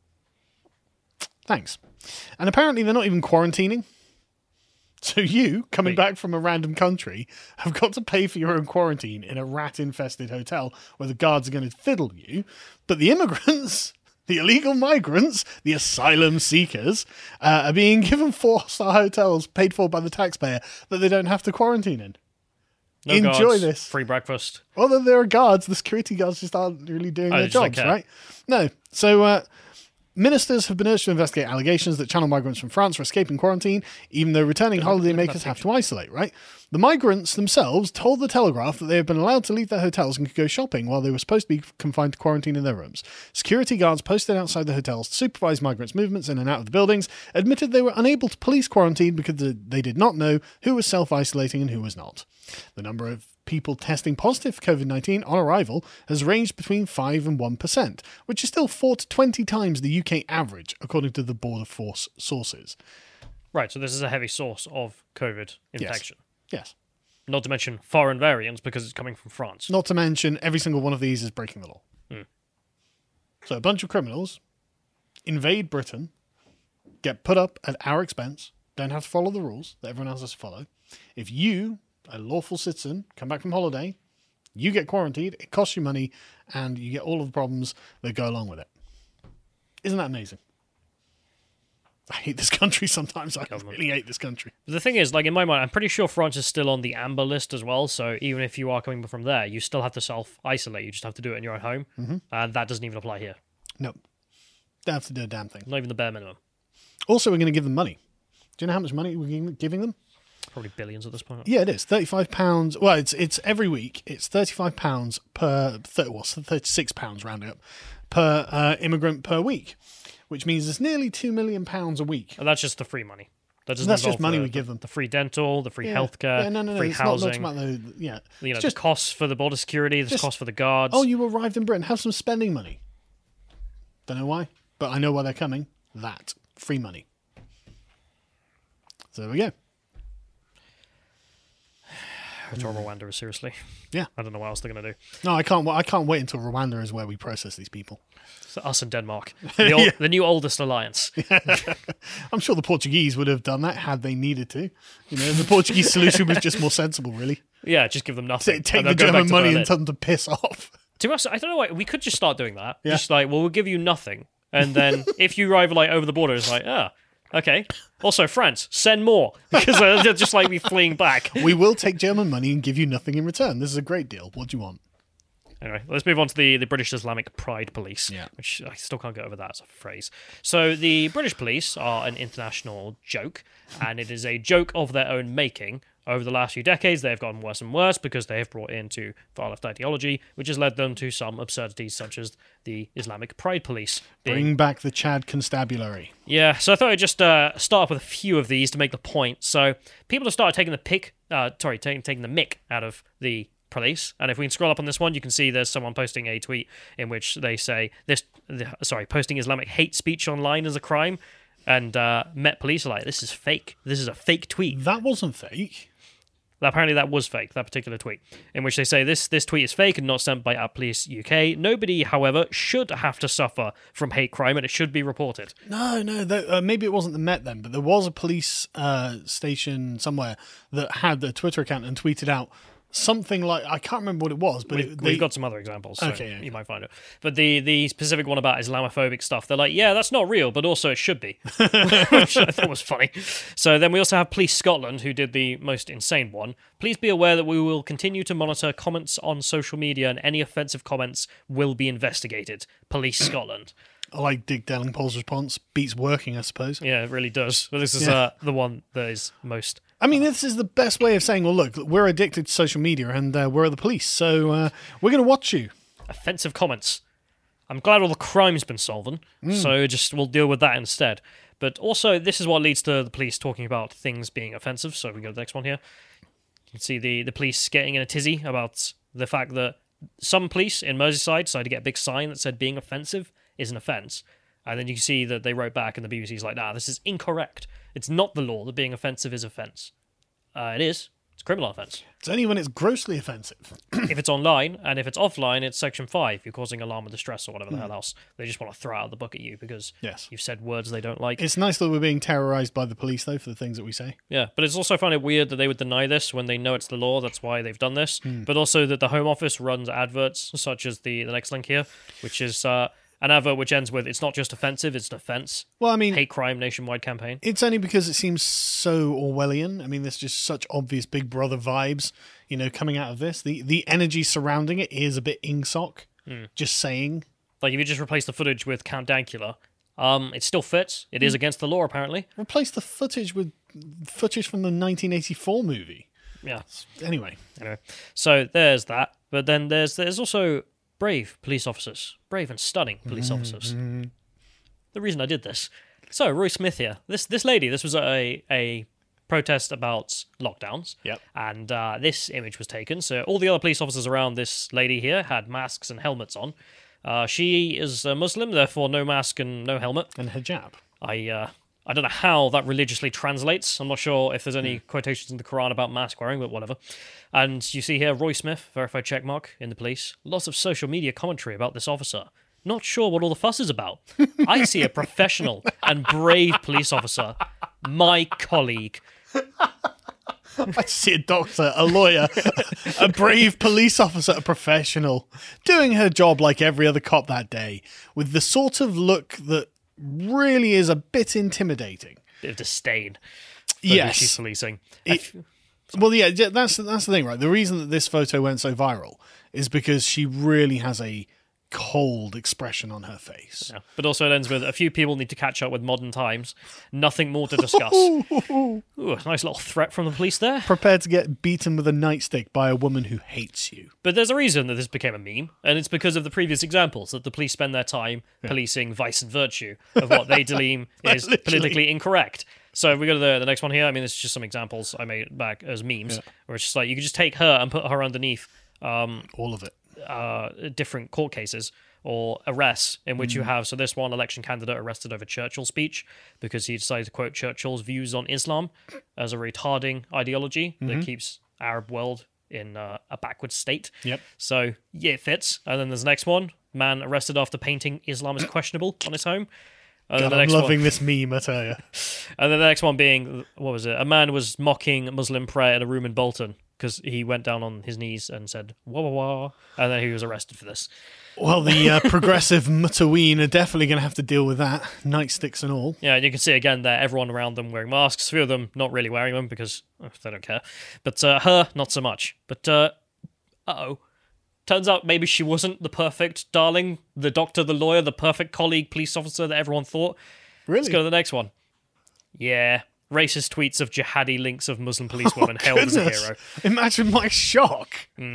Thanks. And apparently they're not even quarantining. So you, coming Wait. back from a random country, have got to pay for your own quarantine in a rat-infested hotel where the guards are going to fiddle you. But the immigrants, the illegal migrants, the asylum seekers, uh, are being given four-star hotels paid for by the taxpayer that they don't have to quarantine in. No Enjoy guards, this. Free breakfast. Although there are guards, the security guards just aren't really doing Oh, their they just don't jobs, care. right? No. So, uh, ministers have been urged to investigate allegations that channel migrants from France are escaping quarantine, even though returning holidaymakers have to isolate, right? The migrants themselves told The Telegraph that they have been allowed to leave their hotels and could go shopping while they were supposed to be confined to quarantine in their rooms. Security guards posted outside the hotels to supervise migrants' movements in and out of the buildings admitted they were unable to police quarantine because they did not know who was self-isolating and who was not. The number of people testing positive for COVID nineteen on arrival has ranged between five and one percent, which is still four to twenty times the U K average, according to the Border Force sources. Right, so this is a heavy source of COVID infection. Yes. Not to mention foreign variants because it's coming from France. Not to mention, every single one of these is breaking the law. Hmm. So a bunch of criminals invade Britain, get put up at our expense, don't have to follow the rules that everyone else has to follow. If you, a lawful citizen, come back from holiday, you get quarantined, it costs you money, and you get all of the problems that go along with it. Isn't that amazing? I hate this country sometimes. I Government. really hate this country. But the thing is, like in my mind, I'm pretty sure France is still on the amber list as well. So even if you are coming from there, you still have to self-isolate. You just have to do it in your own home. Mm-hmm. And that doesn't even apply here. No. Don't have to do a damn thing. Not even the bare minimum. Also, we're going to give them money. Do you know how much money we're giving them? Probably billions at this point. Yeah, it is. thirty-five pounds. Well, it's it's every week. It's thirty-five pounds per, thirty, well, thirty-six pounds rounding up, per uh, immigrant per week, which means it's nearly two million pounds a week. And that's just the free money. That doesn't That's just involve money the, we give them. The free dental, the free Yeah. healthcare, Yeah, no, no, no. free It's housing. not, not about the, yeah. you know, It's just, the costs for the border security, the just- costs for the guards. oh, you arrived in Britain. Have some spending money. Don't know why, but I know why they're coming. That. Free money. So there we go. to Rwanda, seriously. Yeah. I don't know what else they're going to do. No, I can't. I can't wait until Rwanda is where we process these people. So us and Denmark. The, old, Yeah. the new oldest alliance. I'm sure the Portuguese would have done that had they needed to. You know, the Portuguese solution was just more sensible, really. Yeah, just give them nothing. Take, take and the they'll go back German to money Berlin. and tell them to piss off. To us, I don't know why. We could just start doing that. Yeah. Just like, well, we'll give you nothing. And then if you arrive like over the border, it's like, ah, okay. Also, France, send more. Because uh, they'll just like be fleeing back. We will take German money and give you nothing in return. This is a great deal. What do you want? Anyway, let's move on to the, the British Islamic Pride Police, Yeah. which I still can't get over that as a phrase. So the British police are an international joke, and it is a joke of their own making. Over the last few decades, they have gotten worse and worse because they have brought into far-left ideology, which has led them to some absurdities such as the Islamic Pride Police. being- Bring back the Chad constabulary. Yeah, so I thought I'd just uh, start off with a few of these to make the point. So people have started taking the pick, uh, sorry, taking taking the mick out of the police. And if we can scroll up on this one, you can see there's someone posting a tweet in which they say this. The, sorry, posting Islamic hate speech online is a crime, and uh, Met Police are like, this is fake. This is a fake tweet. That wasn't fake. Apparently that was fake, that particular tweet, in which they say this this tweet is fake and not sent by at Police U K. Nobody, however, should have to suffer from hate crime, and it should be reported. No, no. Th- uh, maybe it wasn't the Met then, but there was a police uh, station somewhere that had a Twitter account and tweeted out, something like, I can't remember what it was, but We've, it, we've they, got some other examples, so Okay, okay. you might find it. But the, the specific one about Islamophobic stuff, they're like, yeah, that's not real, but also it should be. Which I thought was funny. So then we also have Police Scotland, who did the most insane one. Please be aware that we will continue to monitor comments on social media, and any offensive comments will be investigated. Police Scotland. I like Dick Dellingpole's response. Beats working, I suppose. Yeah, it really does. But this is Yeah. uh, the one that is most... I mean, this is the best way of saying, well, look, we're addicted to social media and uh, we're the police, so uh, we're going to watch you. Offensive comments. I'm glad all the crime's been solved, so just we'll deal with that instead. But also, this is what leads to the police talking about things being offensive, so we go to the next one here. You can see the, the police getting in a tizzy about the fact that some police in Merseyside decided to get a big sign that said being offensive is an offence. And then you can see that they wrote back and the B B C's like, nah, this is incorrect. It's not the law that being offensive is offence. Uh, it is. It's a criminal offence. It's only when it's grossly offensive. If it's online, and if it's offline, it's Section five. You're causing alarm or distress or whatever the hell else. They just want to throw out the book at you because Yes. you've said words they don't like. It's nice that we're being terrorised by the police, though, for the things that we say. Yeah, but it's also found it weird that they would deny this when they know it's the law. That's why they've done this. But also that the Home Office runs adverts, such as the, the next link here, which is uh, an advert which ends with, it's not just offensive, it's an offence. Well, I mean, Hate crime nationwide campaign. it's only because it seems so Orwellian. I mean, there's just such obvious Big Brother vibes, you know, coming out of this. The the energy surrounding it is a bit ingsoc. Just saying. Like, if you just replace the footage with Count Dankula, um, it still fits. It is against the law, apparently. Replace the footage with footage from the nineteen eighty-four movie. Yeah. Anyway, Anyway, so there's that. But then there's there's also brave police officers, brave and stunning police officers. The reason I did this. So Roy Smith here. This this lady. This was a a protest about lockdowns. Yep. And uh, this image was taken. So all the other police officers around this lady here had masks and helmets on. Uh, she is a Muslim, therefore no mask and no helmet. and hijab. I uh, I don't know how that religiously translates. I'm not sure if there's any quotations in the Quran about mask wearing, but whatever. And you see here Roy Smith, verified checkmark in the police. Lots of social media commentary about this officer. Not sure what all the fuss is about. I see a professional and brave police officer, my colleague. I see a doctor, a lawyer, a brave police officer, a professional, doing her job like every other cop that day, with the sort of look that really is a bit intimidating. Bit of disdain for who Yes. she's policing. I It- f- Well, yeah, yeah, that's that's the thing, right? The reason that this photo went so viral is because she really has a cold expression on her face. yeah. But also it ends with a few people need to catch up with modern times. Nothing more to discuss. Ooh, a nice little threat from the police there. Prepared to get beaten with a nightstick by a woman who hates you. But there's a reason that this became a meme, and it's because of the previous examples that the police spend their time policing vice and virtue of what they deem is Literally. politically incorrect. So if we go to the, the next one here, I mean, it's just some examples I made back as memes, where it's just like, you could just take her and put her underneath um, All of it. uh, different court cases or arrests in which you have, so this one election candidate arrested over Churchill's speech because he decided to quote Churchill's views on Islam as a retarding ideology that keeps Arab world in uh, a backward state. Yep. So yeah, it fits. And then there's the next one, man arrested after painting Islam as questionable on his home. And then God, the I'm next loving one, this meme, I tell you. and then the next one being, what was it? A man was mocking Muslim prayer in a room in Bolton because he went down on his knees and said wah wah wah, and then he was arrested for this. Well, the uh, progressive Mutaween are definitely going to have to deal with that, nightsticks and all. Yeah, and you can see again there, everyone around them wearing masks. A few of them not really wearing them because oh, they don't care. But uh, her, not so much. But, uh oh. Turns out maybe she wasn't the perfect darling, the doctor, the lawyer, the perfect colleague, police officer that everyone thought. Really? Let's go to the next one. Yeah. Racist tweets of jihadi links of Muslim policewomen hailed as a Goodness. hero. Imagine my shock.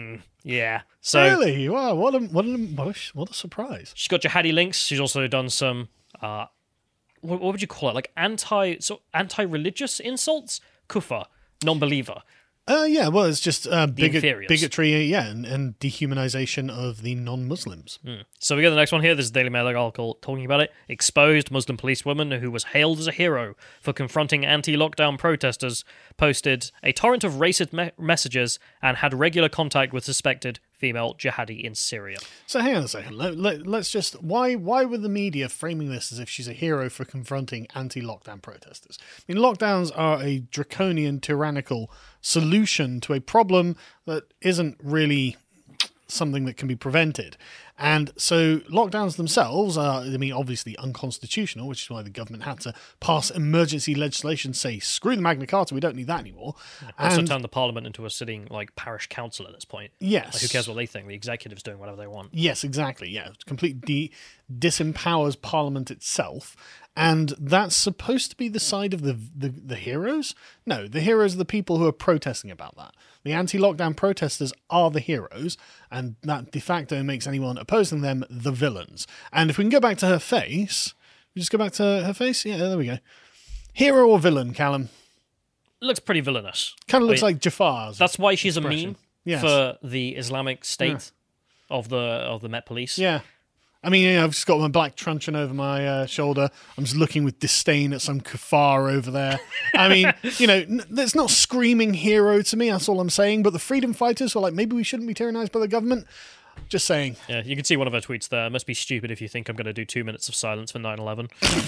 Yeah. So Really? Wow, what a, what a, what a, what a surprise. she's got jihadi links. She's also done some, uh, what, what would you call it? Like anti, so anti-religious insults? Kufa, non-believer. Uh, yeah, well, it's just uh, bigot- inferiors. bigotry, yeah, and, and dehumanization of the non-Muslims. So we go to the next one here. This is Daily Mail article talking about it. Exposed Muslim policewoman who was hailed as a hero for confronting anti-lockdown protesters posted a torrent of racist me- messages and had regular contact with suspected female jihadi in Syria. So hang on a second. Let, let, let's just why why were the media framing this as if she's a hero for confronting anti-lockdown protesters? I mean, lockdowns are a draconian, tyrannical solution to a problem that isn't really something that can be prevented. And so lockdowns themselves are, I mean, obviously unconstitutional, which is why the government had to pass emergency legislation, say, screw the Magna Carta, we don't need that anymore. Also and, turn the parliament into a sitting, like, parish council at this point. Yes. Like, who cares what they think? The executive's doing whatever they want. Yes, exactly. Yeah, complete de- disempowers Parliament itself, and that's supposed to be the side of the, the the heroes. No, the heroes are the people who are protesting about that. The anti-lockdown protesters are the heroes, and that de facto makes anyone opposing them the villains. And if we can go back to her face, we just go back to her face. Yeah, there we go. Hero or villain, Callum? Looks pretty villainous. Kind of looks I mean, like Jafar's. That's why she's expression. a meme Yes. for the Islamic State of the of the Met Police. Yeah. I mean, you know, I've just got my black truncheon over my uh, shoulder. I'm just looking with disdain at some kuffar over there. I mean, you know, n- that's not screaming hero to me. That's all I'm saying. But the freedom fighters were like, maybe we shouldn't be tyrannized by the government. Just saying. Yeah, you can see one of her tweets there. Must be stupid if you think I'm going to do two minutes of silence for nine eleven.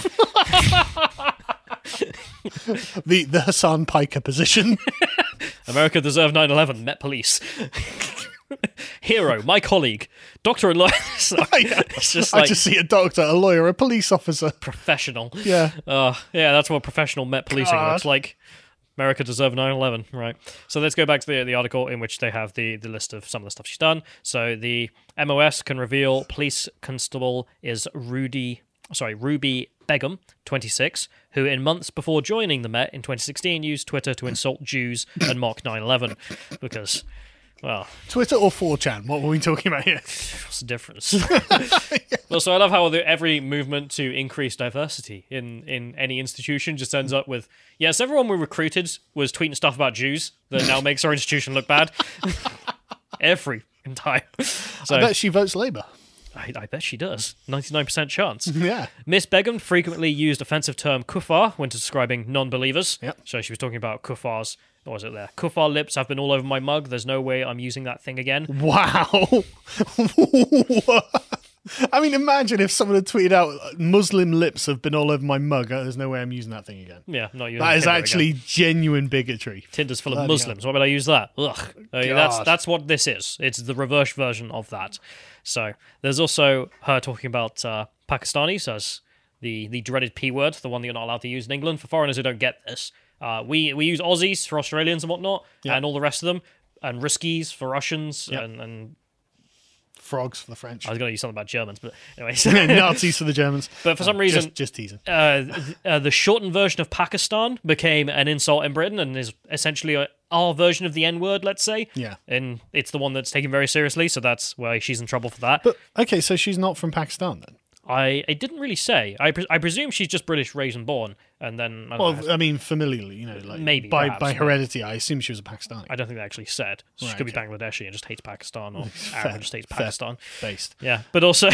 the the Hassan Piker position. America deserved nine eleven. Met Police. Hero, my colleague, doctor and lawyer. It's just like I just see a doctor, a lawyer, a police officer. professional. Yeah. Uh, yeah, that's what professional Met policing God. looks like. America deserved nine eleven, right? So let's go back to the the article in which they have the, the list of some of the stuff she's done. So the M O S can reveal police constable is Rudy, sorry, Ruby Begum, twenty-six, who in months before joining the Met in twenty sixteen used Twitter to insult Jews and mock nine eleven because, well, Twitter or four chan? What were we talking about here? what's the difference? Also, I love how the, every movement to increase diversity in, in any institution just ends up with, yes, everyone we recruited was tweeting stuff about Jews that now makes our institution look bad. Every time. So, I bet she votes Labour. I, I bet she does. ninety-nine percent chance. Yeah. Miss Begum frequently used offensive term kuffar when describing non-believers. Yep. So she was talking about kuffars. What was it there? Kuffar lips have been all over my mug. There's no way I'm using that thing again. Wow. I mean, imagine if someone had tweeted out, Muslim lips have been all over my mug. There's no way I'm using that thing again. Yeah, not using That is Tinder actually again. genuine bigotry. Tinder's full of Bloody Muslims. Why would I use that? Ugh. I mean, that's God. that's what this is. It's the reverse version of that. So there's also her talking about uh, Pakistanis as the, the dreaded P word, the one that you're not allowed to use in England. For foreigners who don't get this, uh, we we use Aussies for Australians and whatnot, Yeah. and all the rest of them, and Ruskies for Russians, Yep. and, and Frogs for the French. I was going to use something about Germans, but anyway. Nazis for the Germans. But for some Oh, reason, Just, just teasing. uh, th- uh, the shortened version of Pakistan became an insult in Britain and is essentially a, our version of the N-word, let's say. Yeah. And it's the one that's taken very seriously, so that's why she's in trouble for that. But, okay, so she's not from Pakistan then? I, I didn't really say. I, pre- I presume she's just British raised and born, and then... I, don't Well, know, I mean, familially, you know, like Maybe, by, perhaps, by but- heredity, I assume she was a Pakistani. I don't think they actually said. She Right, could okay. be Bangladeshi and just hates Pakistan, or Fair, Arab and just hates fair. Pakistan. Based. Yeah, but also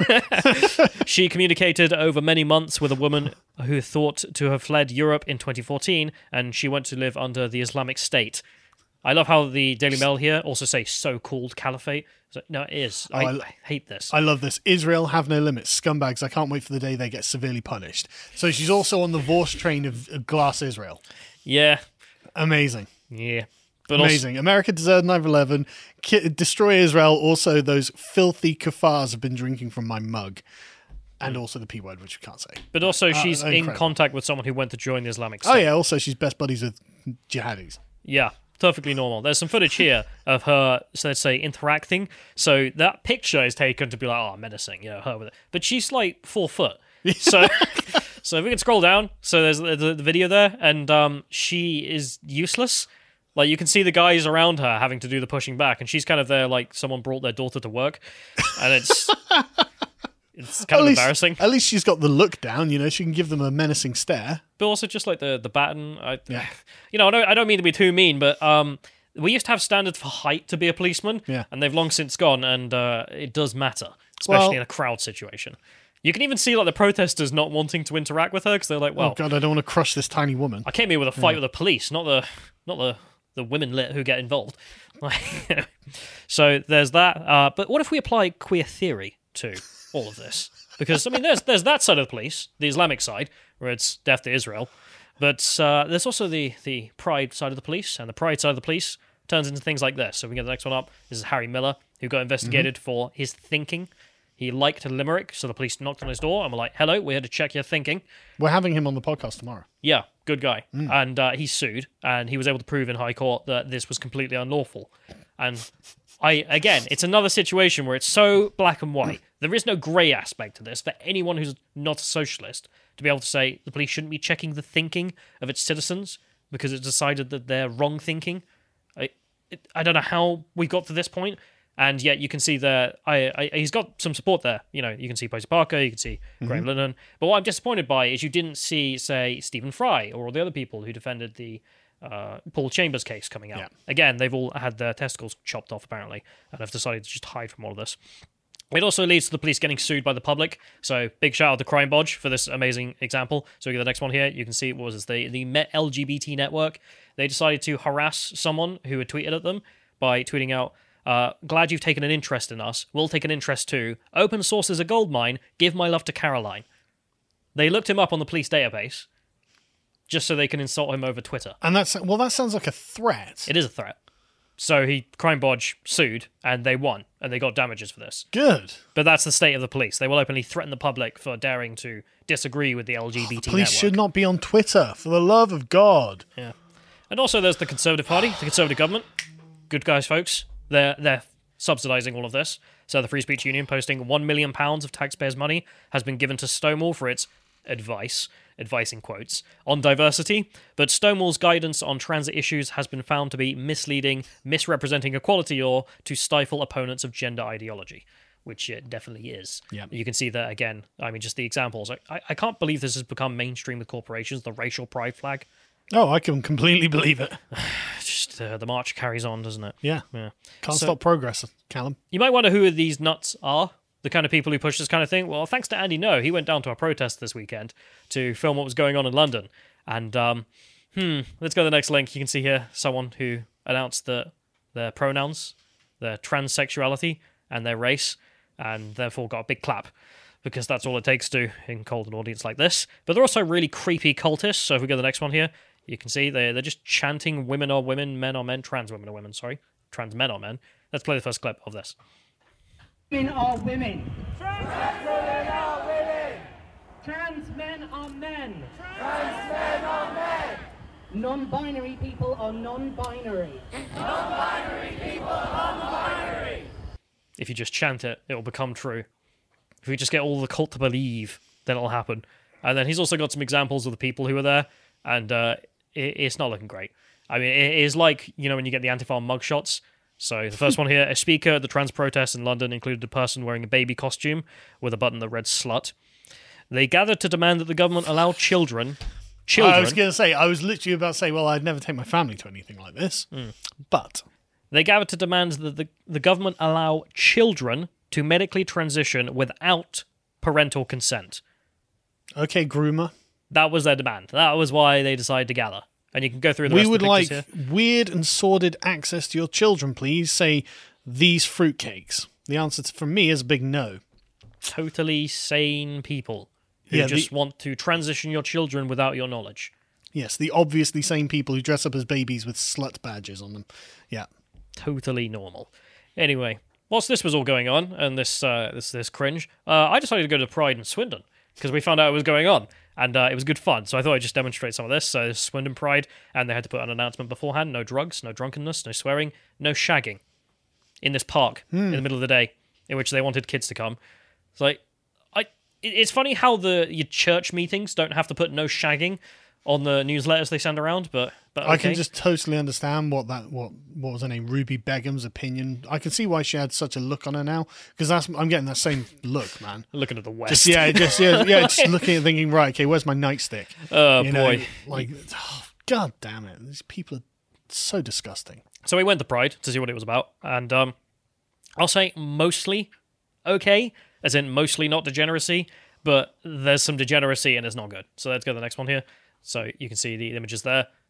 she communicated over many months with a woman who thought to have fled Europe in twenty fourteen, and she went to live under the Islamic State. I love how the Daily Mail here also say so-called caliphate. So, no, it is. I, I- I hate this. I love this. Israel have no limits. Scumbags. I can't wait for the day they get severely punished. So she's also on the Vorst train of, of Glass Israel. yeah, Amazing. yeah. But also, Amazing. America deserved nine eleven. Ki- destroy Israel. Also, those filthy kuffars have been drinking from my mug. And also the P word, which we can't say. but also she's in incredible. contact with someone who went to join the Islamic State. Oh, yeah. Also, she's best buddies with jihadis. Yeah, perfectly normal. There's some footage here of her, so let's say, interacting. So that picture is taken to be like, oh, menacing, you know, her with it. But she's like four foot. So, so if we can scroll down, so there's the, the, the video there, and um, she is useless. Like, you can see the guys around her having to do the pushing back, and she's kind of there like someone brought their daughter to work. And it's it's kind At of least, embarrassing. At least she's got the look down, you know, she can give them a menacing stare. But also just like the the baton. I, Yeah. You know, I don't, I don't mean to be too mean, but um, we used to have standards for height to be a policeman, Yeah. and they've long since gone, and uh, it does matter, especially Well- in a crowd situation. You can even see like the protesters not wanting to interact with her because they're like, well, Oh, God, I don't want to crush this tiny woman. I came here with a fight with the police, not the not the the women lit who get involved. So there's that. Uh, but what if we apply queer theory to all of this? Because, I mean, there's there's that side of the police, the Islamic side, where it's death to Israel. But uh, there's also the, the pride side of the police, and the pride side of the police turns into things like this. So we get the next one up. This is Harry Miller, who got investigated mm-hmm. for his thinking. He liked Limerick, so the police knocked on his door and were like, hello, we're here to check your thinking. We're having him on the podcast tomorrow. Yeah, good guy. Mm. And uh, he sued, and he was able to prove in High Court that this was completely unlawful. And I again, it's another situation where it's so black and white. There is no grey aspect to this for anyone who's not a socialist to be able to say the police shouldn't be checking the thinking of its citizens because it's decided that they're wrong thinking. I, it, I don't know how we got to this point. And yet you can see that I, I, he's got some support there. You know, you can see Posey Parker, you can see mm-hmm. Graham Linehan. But what I'm disappointed by is you didn't see, say, Stephen Fry or all the other people who defended the uh, Paul Chambers case coming out. Yeah. Again, they've all had their testicles chopped off, apparently, and have decided to just hide from all of this. It also leads to the police getting sued by the public. So big shout out to Crime Bodge for this amazing example. So we get the next one here. You can see, what was this, the, the Met L G B T network. They decided to harass someone who had tweeted at them by tweeting out, Uh, glad you've taken an interest in us. We'll take an interest too. Open source is a goldmine. Give my love to Caroline. They looked him up on the police database just so they can insult him over Twitter. And that's, well, that sounds like a threat. It is a threat. So he, Crime Bodge, sued, and they won, and they got damages for this. Good. But that's the state of the police. They will openly threaten the public for daring to disagree with the L G B T oh, the police network. should not be on Twitter, for the love of God. Yeah. And also there's the Conservative Party, the Conservative government. Good guys, folks. They're they're subsidising all of this. So the Free Speech Union posting one million pounds of taxpayers' money has been given to Stonewall for its advice, advice in quotes, on diversity. But Stonewall's guidance on transit issues has been found to be misleading, misrepresenting equality law to stifle opponents of gender ideology, which it definitely is. Yep. You can see that again. I mean, just the examples. I, I can't believe this has become mainstream with corporations, the racial pride flag. Oh, I can completely believe it. Just uh, the march carries on, doesn't it? Yeah. Yeah. Can't So- stop progress, Callum. You might wonder who these nuts are, the kind of people who push this kind of thing. Well, thanks to Andy No, he went down to a protest this weekend to film what was going on in London. And, um, hmm, let's go to the next link. You can see here someone who announced that their pronouns, their transsexuality, and their race, and therefore got a big clap, because that's all it takes to encold an audience like this. But they're also really creepy cultists. So if we go to the next one here, you can see they're, they're just chanting women are women, men are men, trans women are women, sorry. Trans men are men. Let's play the first clip of this. Women are women. Trans women are women. Trans men are men. Trans men are men. Non-binary people are non-binary. Non-binary people are non-binary. If you just chant it, it will become true. If we just get all the cult to believe, then it'll happen. And then he's also got some examples of the people who were there, and uh, it, it's not looking great. I mean, it is like, you know, when you get the Antifa mugshots. So the first one here, a speaker at the trans protest in London included a person wearing a baby costume with a button that read slut. They gathered to demand that the government allow children... children. I was going to say, I was literally about to say, well, I'd never take my family to anything like this. Mm. But... They gathered to demand that the, the government allow children to medically transition without parental consent. Okay, groomer. That was their demand. That was why they decided to gather. And you can go through the we rest would of the like pictures here. Weird and sordid access to your children, please. Say, these fruitcakes. The answer to, from me is a big no. Totally sane people who Yeah, just the- want to transition your children without your knowledge. Yes, the obviously same people who dress up as babies with slut badges on them. Yeah. Totally normal. Anyway, whilst this was all going on, and this uh, this this cringe, uh, I decided to go to Pride in Swindon, because we found out it was going on, and uh, it was good fun, so I thought I'd just demonstrate some of this. So Swindon Pride, and they had to put an announcement beforehand: no drugs, no drunkenness, no swearing, no shagging in this park in the middle of the day, in which they wanted kids to come. It's like, I, it- it's funny how the your church meetings don't have to put no shagging on the newsletters they send around, but but okay. I can just totally understand what that what what was her name, Ruby Begum's opinion. I can see why she had such a look on her now, because that's I'm getting that same look, man. looking at the west. Just yeah, just yeah, yeah, just looking at thinking, right, okay, where's my nightstick? Oh, You know, boy. like, oh, god damn it, these people are so disgusting. So we went to Pride to see what it was about, and um, I'll say mostly okay, as in mostly not degeneracy, but there's some degeneracy and it's not good. So let's go to the next one here. So you can see the images there.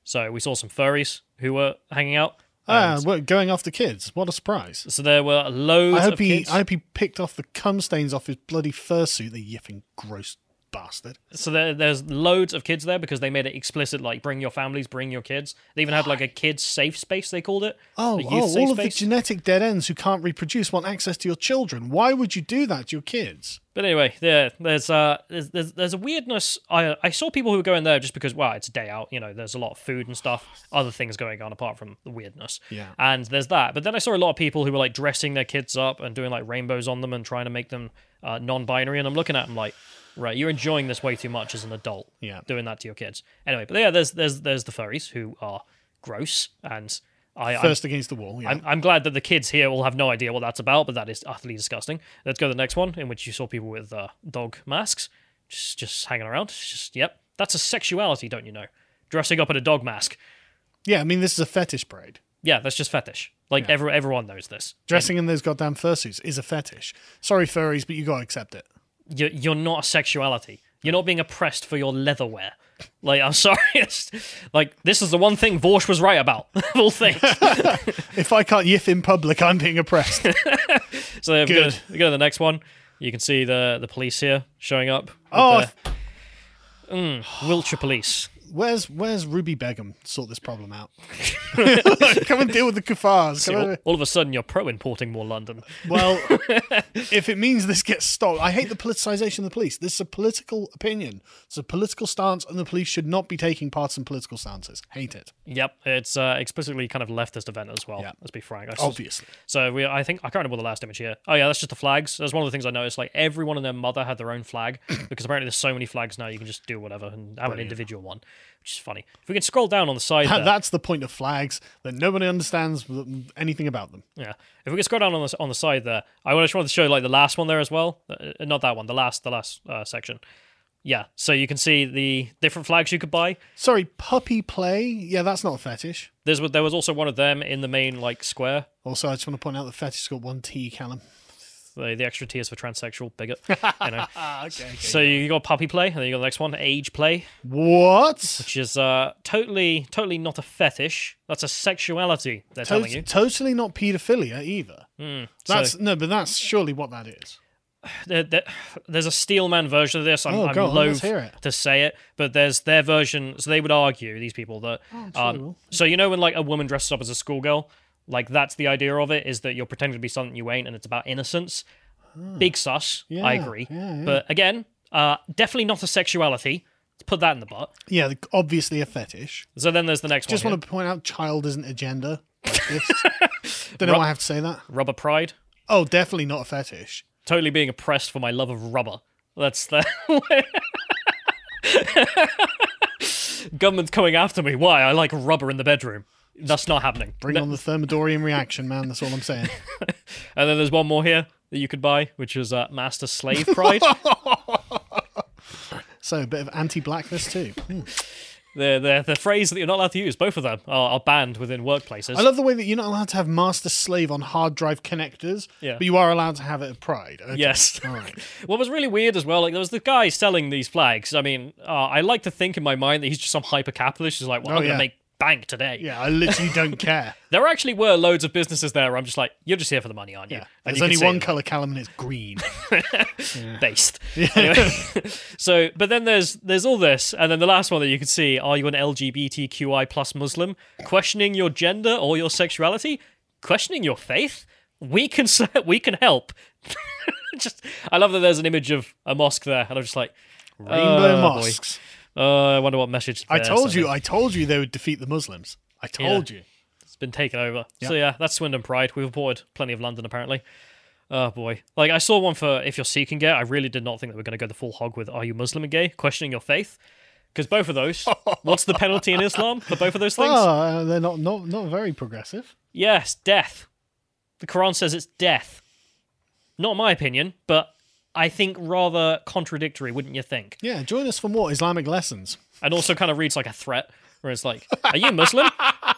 So we saw some furries who were hanging out. Ah, and- we're going after kids. What a surprise. so there were loads I hope of he kids. I hope he picked off the cum stains off his bloody fursuit, the yiffing gross bastard. So there, there's loads of kids there because they made it explicit, like bring your families, bring your kids. They even had like a kids safe space, they called it. Oh, a youth oh safe all of the space. genetic dead ends who can't reproduce want access to your children. Why would you do that to your kids? But anyway, yeah, there's uh, there's, there's there's a weirdness. I I saw people who were going there just because, well, it's a day out. You know, there's a lot of food and stuff, other things going on apart from the weirdness. Yeah. And there's that. But then I saw a lot of people who were like dressing their kids up and doing like rainbows on them and trying to make them uh, non-binary. And I'm looking at them like, right, you're enjoying this way too much as an adult. Yeah. Doing that to your kids. Anyway, but yeah, there's there's there's the furries who are gross and. I, First against the wall. Yeah. I'm, I'm glad that the kids here will have no idea what that's about, but that is utterly disgusting. Let's go to the next one, in which you saw people with uh, dog masks, just just hanging around. It's just, yep, that's a sexuality, don't you know? Dressing up in a dog mask. yeah, I mean, this is a fetish parade. Yeah, that's just fetish. Like, Yeah. every, everyone knows this. Dressing in those goddamn fursuits is a fetish. Sorry, furries, but you got to accept it. You're, you're not a sexuality. You're not being oppressed for your leatherware. Like, I'm sorry. It's, like, this is the one thing Vorsh was right about, of all things. If I can't yiff in public, I'm being oppressed. So yeah, we go, Good. to, we go to the next one. You can see the, the police here showing up. with Oh, the- mm, Wiltshire police. Where's Where's Ruby Begum? Sort this problem out. Come and deal with the kuffars. See, Come all, on. all of a sudden, you're pro-importing more London. Well, if it means this gets stopped, I hate the politicization of the police. This is a political opinion. It's a political stance, and the police should not be taking partisan political stances. Hate it. Yep, it's uh, explicitly kind of leftist event as well. Yeah. Let's be frank. That's- Obviously. So we, I think I can't remember the last image here. Oh yeah, that's just the flags. That's one of the things I noticed. Like everyone and their mother had their own flag because apparently there's so many flags now. You can just do whatever and have an individual one, which is funny. If we can scroll down on the side, That- there, that's the point of flags, that nobody understands anything about them. yeah. If we can scroll down on the on the side there, I just wanted to show like the last one there as well. Uh, not that one. The last the last uh, section. Yeah. So you can see the different flags you could buy. Sorry, puppy play? Yeah, that's not a fetish. There's there was also one of them in the main like square. Also, I just want to point out the fetish has got one T, Callum. The, the extra T is for transsexual bigot. You know. Ah, okay, okay. So you got puppy play, and then you got the next one, age play, What? which is uh, totally, totally not a fetish. That's a sexuality. They're Tot- telling you. Totally not paedophilia either. That's so- no, but that's surely what that is. There, there, there's a Steelman version of this. I'm, Oh, I'm go on, let's loath hear it. to say it, but there's their version. So they would argue, these people, that Oh, um, so you know when like a woman dresses up as a schoolgirl, like that's the idea of it, is that you're pretending to be something you ain't, and it's about innocence. Big sus. I Yeah, agree. yeah, yeah. But again, uh, definitely not a sexuality. Let's put that in the butt. Yeah, the- obviously a fetish. So then there's the next Just one. want to point out, child isn't a gender. Like this. Don't know why I have to say that. here. Rubber pride. Oh, definitely not a fetish. Totally being oppressed for my love of rubber. That's the government's coming after me. Why? I like rubber in the bedroom. That's not happening. Bring No- on the thermidorium reaction, man. That's all I'm saying. And then there's one more here that you could buy, which is uh, master slave pride. So a bit of anti-blackness too. Hmm. the, the the phrase that you're not allowed to use. Both of them are, are banned within workplaces. I love the way that you're not allowed to have master slave on hard drive connectors, Yeah. but you are allowed to have it at Pride. Okay. Yes. All right. What was really weird as well, like there was the guy selling these flags. I mean, uh, I like to think in my mind that he's just some hyper capitalist. He's like, well, Oh, I'm yeah. gonna make bank today. Yeah, I literally don't care. There actually were loads of businesses there where I'm just like, you're just here for the money, aren't you? Yeah. And There's you can only see one it. colour, Callum, and it's green. Based. Anyway, so, but then there's there's all this, and then the last one that you can see: are you an L G B T Q I plus Muslim? Questioning your gender or your sexuality? Questioning your faith? We can s- we can help. Just, I love that there's an image of a mosque there, and I'm just like, Rainbow oh, mosques. boy. Oh, I wonder what message. I they're told you, sending. I told you they would defeat the Muslims. I told you. It's been taken over. Yeah. So yeah, that's Swindon Pride. We've reported plenty of London apparently. Oh boy. Like I saw one for if you're seeking it. I really did not think that we're going to go the full hog with are you Muslim and gay? Questioning your faith. Because both of those, what's the penalty in Islam for both of those things? Oh, uh, they're not, not not very progressive. Yes, death. The Quran says it's death. Not my opinion, but I think rather contradictory, wouldn't you think? Yeah, join us for more Islamic lessons. And also kind of reads like a threat, where it's like, are you Muslim?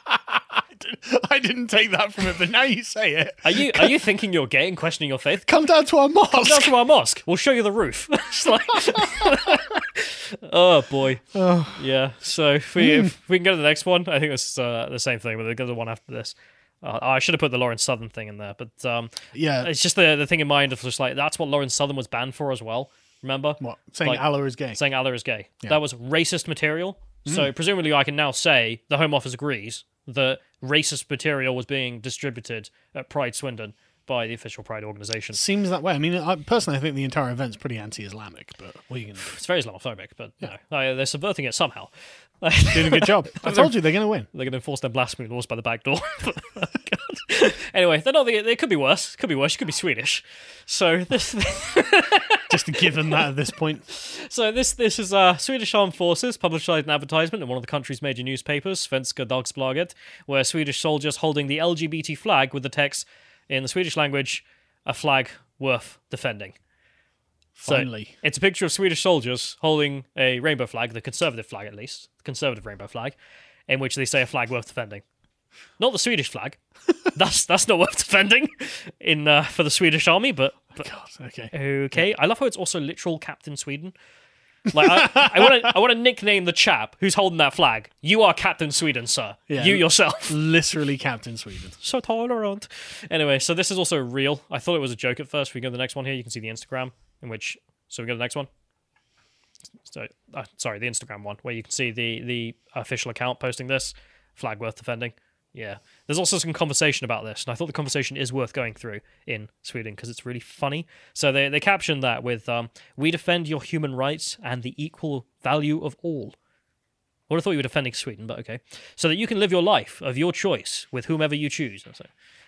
I didn't take that from it, but now you say it. Are you are you thinking you're gay and questioning your faith? Come down to our mosque. Come down to our mosque. We'll show you the roof. It's like- Oh boy. Oh. Yeah. So if we, if we can go to the next one, I think it's uh, the same thing, but we'll go to the one after this. Uh, I should have put the Lawrence Southern thing in there, but um, Yeah. it's just the the thing in mind of just like that's what Lawrence Southern was banned for as well. Remember? What? Saying Like, Allah is gay. Saying Allah is gay. Yeah. That was racist material. Mm. So presumably, I can now say the Home Office agrees that racist material was being distributed at Pride Swindon by the official Pride organisation. Seems that way. I mean, I, personally, I think the entire event's pretty anti-Islamic, but what are you going to do? It's very Islamophobic, but you know, uh, they're subverting it somehow. Doing a good job. I told you they're going to win. They're going to enforce their blasphemy laws by the back door. Anyway, they're not. The, they could be worse. Could be worse. You could be Swedish. So this, Just to give them that at this point. so this, this is uh, Swedish Armed Forces published an advertisement in one of the country's major newspapers, Svenska Dagbladet, where Swedish soldiers holding the L G B T flag with the text in the Swedish language, "A flag worth defending." Finally. So it's a picture of Swedish soldiers holding a rainbow flag, the conservative flag at least, the conservative rainbow flag, in which they say a flag worth defending. Not the Swedish flag. That's that's not worth defending in uh, for the Swedish army, but, but God, okay. okay. I love how it's also literal Captain Sweden. Like I, I want to I want to nickname the chap who's holding that flag. You are Captain Sweden, sir. Yeah. You yourself. Literally Captain Sweden. So tolerant. Anyway, so this is also real. I thought it was a joke at first. We go to the next one here. You can see the Instagram in which. So we go to the next one. So, uh, sorry, the Instagram one where you can see the the official account posting this flag worth defending. Yeah, there's also some conversation about this, and I thought the conversation is worth going through in Sweden because it's really funny. So they they captioned that with um, "We defend your human rights and the equal value of all." I would have thought you were defending Sweden, but okay. So that you can live your life of your choice with whomever you choose. So,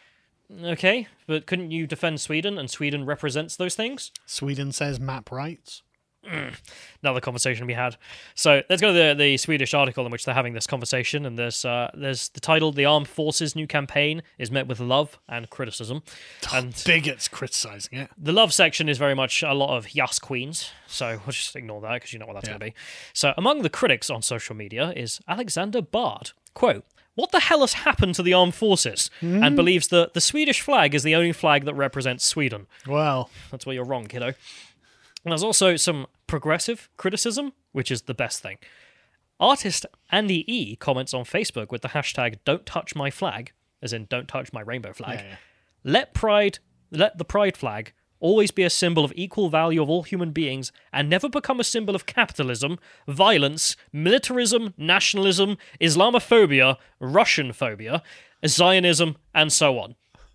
okay, but couldn't you defend Sweden, and Sweden represents those things? Sweden says map rights. Mm. Another conversation we had. So let's go to the, the Swedish article in which they're having this conversation, and there's uh, there's the title: "The Armed Forces' New Campaign is met with love and criticism." And bigots criticizing it. The love section is very much a lot of Yas Queens, so we'll just ignore that because you know what that's Yeah. going to be. So among the critics on social media is Alexander Bard. Quote, "What the hell has happened to the armed forces?" Hmm? And believes that the Swedish flag is the only flag that represents Sweden. Well, That's where you're wrong, kiddo. And there's also some progressive criticism, which is the best thing. Artist Andy E comments on Facebook with the hashtag "Don't touch my flag," as in "Don't touch my rainbow flag." Yeah, yeah. Let pride, let the pride flag always be a symbol of equal value of all human beings, and never become a symbol of capitalism, violence, militarism, nationalism, Islamophobia, Russian phobia, Zionism, and so on.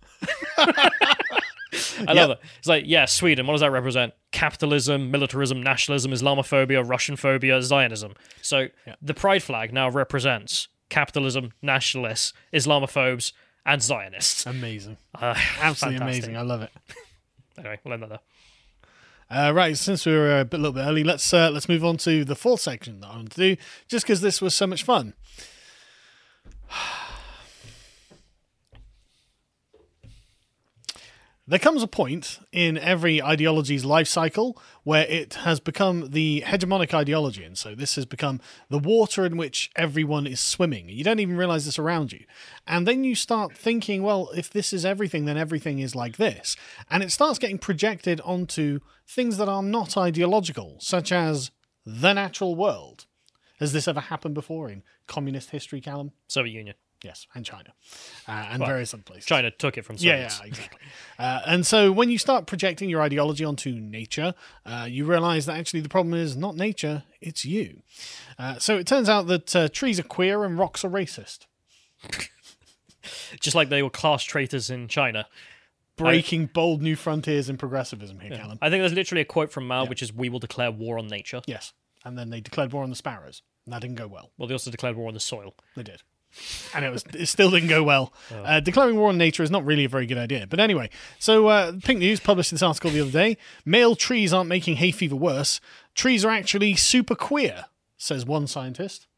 I love it. It's like, yeah, Sweden, what does that represent? Capitalism, militarism, nationalism, Islamophobia, Russian phobia, Zionism. So the pride flag now represents capitalism, nationalists, Islamophobes, and Zionists. amazing. Uh, Absolutely fantastic. amazing. I love it. Anyway, we'll end that there. Uh, right, since we were a bit, little bit early, let's uh, let's move on to the fourth section that I want to do, just because this was so much fun. There comes a point in every ideology's life cycle where it has become the hegemonic ideology, and so this has become the water in which everyone is swimming. You don't even realize this around you. And then you start thinking, well, if this is everything, then everything is like this. And it starts getting projected onto things that are not ideological, such as the natural world. Has this ever happened before in communist history, Callum? Soviet Union. Yes, and China, uh, and Well, various other places. China took it from Yeah, Soviets. yeah, exactly. uh, and so when you start projecting your ideology onto nature, uh, you realize that actually the problem is not nature, it's you. Uh, so it turns out that uh, trees are queer and rocks are racist. Just like they were class traitors in China. Breaking bold new frontiers in progressivism here, Yeah. Callum. I think there's literally a quote from Mao, which is, "We will declare war on nature." Yes. And then they declared war on the sparrows. And that didn't go well. Well, they also declared war on the soil. They did. And it was it still didn't go well. Oh. Uh, declaring war on nature is not really a very good idea. But anyway, so uh, Pink News published this article the other day. Male trees aren't making hay fever worse. Trees are actually super queer, says one scientist.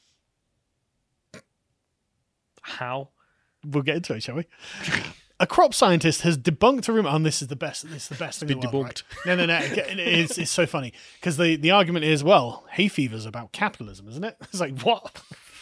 How? We'll get into it, shall we? A crop scientist has debunked a rumor, and this is the best. This is the best thing in the been world. Right? No, no, no. It- It's, it's so funny because the, the argument is, well, hay fever's about capitalism, isn't it? It's like, what?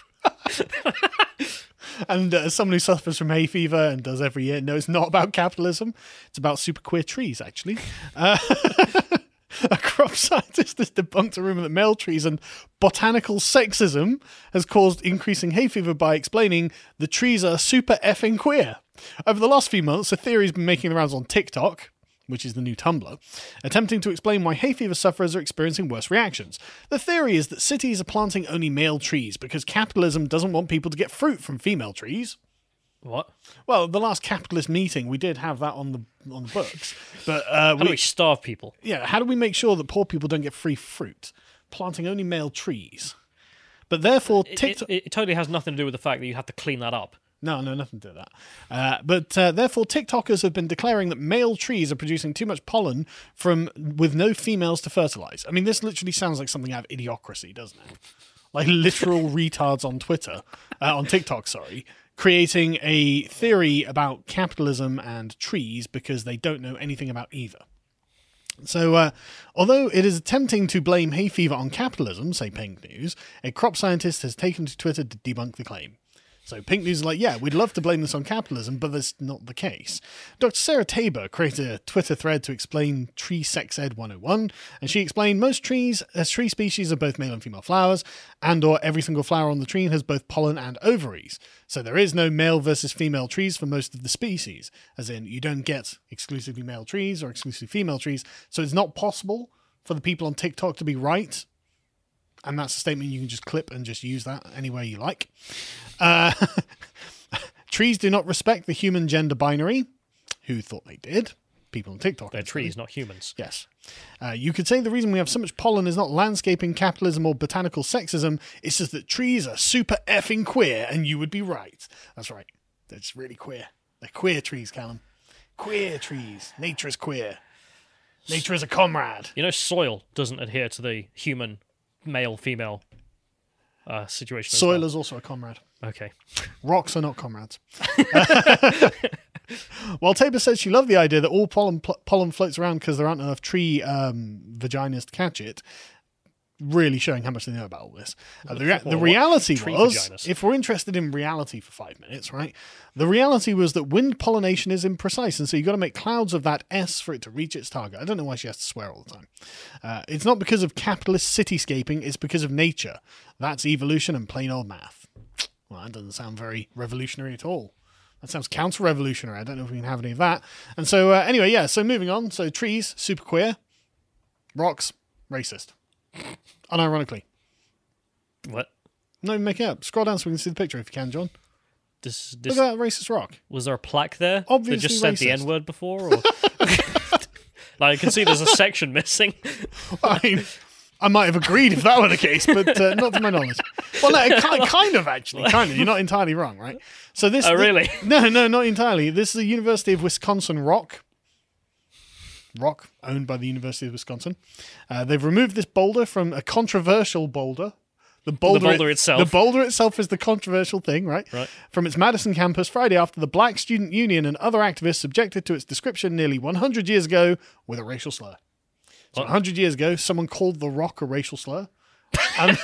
And uh, as someone who suffers from hay fever and does every year, no, it's not about capitalism. It's about super queer trees, actually. Uh, a crop crop scientist has debunked a rumor that male trees and botanical sexism has caused increasing hay fever by explaining the trees are super effing queer. Over the last few months, a theory has been making the rounds on TikTok, which is the new Tumblr, attempting to explain why hay fever sufferers are experiencing worse reactions. The theory is that cities are planting only male trees because capitalism doesn't want people to get fruit from female trees. What? Well, the last capitalist meeting, we did have that on the on the books. But uh, How we, do we starve people? yeah, how do we make sure that poor people don't get free fruit? Planting only male trees. But therefore, It, TikTok... it, it totally has nothing to do with the fact that you have to clean that up. No, no, nothing to do with that. Uh, but uh, therefore, TikTokers have been declaring that male trees are producing too much pollen from with no females to fertilize. I mean, this literally sounds like something out of Idiocracy, doesn't it? Like literal retards on Twitter, uh, on TikTok, sorry, creating a theory about capitalism and trees because they don't know anything about either. So, uh, although it is attempting to blame hay fever on capitalism, say Pink News, a crop scientist has taken to Twitter to debunk the claim. So Pink News is like, yeah, we'd love to blame this on capitalism, but that's not the case. Doctor Sarah Tabor created a Twitter thread to explain Tree Sex Ed one oh one, and she explained most trees, as tree species are both male and female flowers, and or every single flower on the tree has both pollen and ovaries. So there is no male versus female trees for most of the species, as in you don't get exclusively male trees or exclusively female trees, so it's not possible for the people on TikTok to be right. And that's a statement you can just clip and just use that anywhere you like. Uh, trees do not respect the human gender binary. Who thought they did? People on TikTok. They're trees, not humans. Yes. Uh, you could say the reason we have so much pollen is not landscaping, capitalism, or botanical sexism. It's just that trees are super effing queer, and you would be right. That's right. That's really queer. They're queer trees, Callum. Queer trees. Nature is queer. Nature is a comrade. You know, soil doesn't adhere to the human male-female uh, situation. as Soil well. is also a comrade. Okay. Rocks are not comrades. While Tabor says she loved the idea that all pollen, pl- pollen floats around because there aren't enough tree um, vaginas to catch it, really showing how much they know about all this. Uh, the, rea- the reality Tree was, vaginas. if we're interested in reality for five minutes, right? The reality was that wind pollination is imprecise, and so you've got to make clouds of that S for it to reach its target. I don't know why she has to swear all the time. Uh, it's not because of capitalist cityscaping, it's because of nature. That's evolution and plain old math. Well, that doesn't sound very revolutionary at all. That sounds counter-revolutionary. I don't know if we can have any of that. And so, uh, anyway, yeah, so moving on. So, trees, super queer. Rocks, racist. Unironically. What? No, make it up. Scroll down so we can see the picture if you can, John. This, this, Look at that racist rock. was there a plaque there Obviously that just said the racist. N-word before? Or? Like, I can see there's a section missing. I mean, I might have agreed if that were the case, but uh, not to my knowledge. Well, no, it kind, kind of, actually. Kind of. You're not entirely wrong, right? So this. Oh, really? The, no, no, not entirely. This is the University of Wisconsin rock. Rock, owned by the University of Wisconsin. Uh, they've removed this boulder from a controversial boulder. The boulder, boulder it- itself. The boulder itself is the controversial thing, right? Right. From its Madison campus Friday after the Black Student Union and other activists objected to its description nearly one hundred years ago with a racial slur. So What? one hundred years ago, someone called the rock a racial slur. And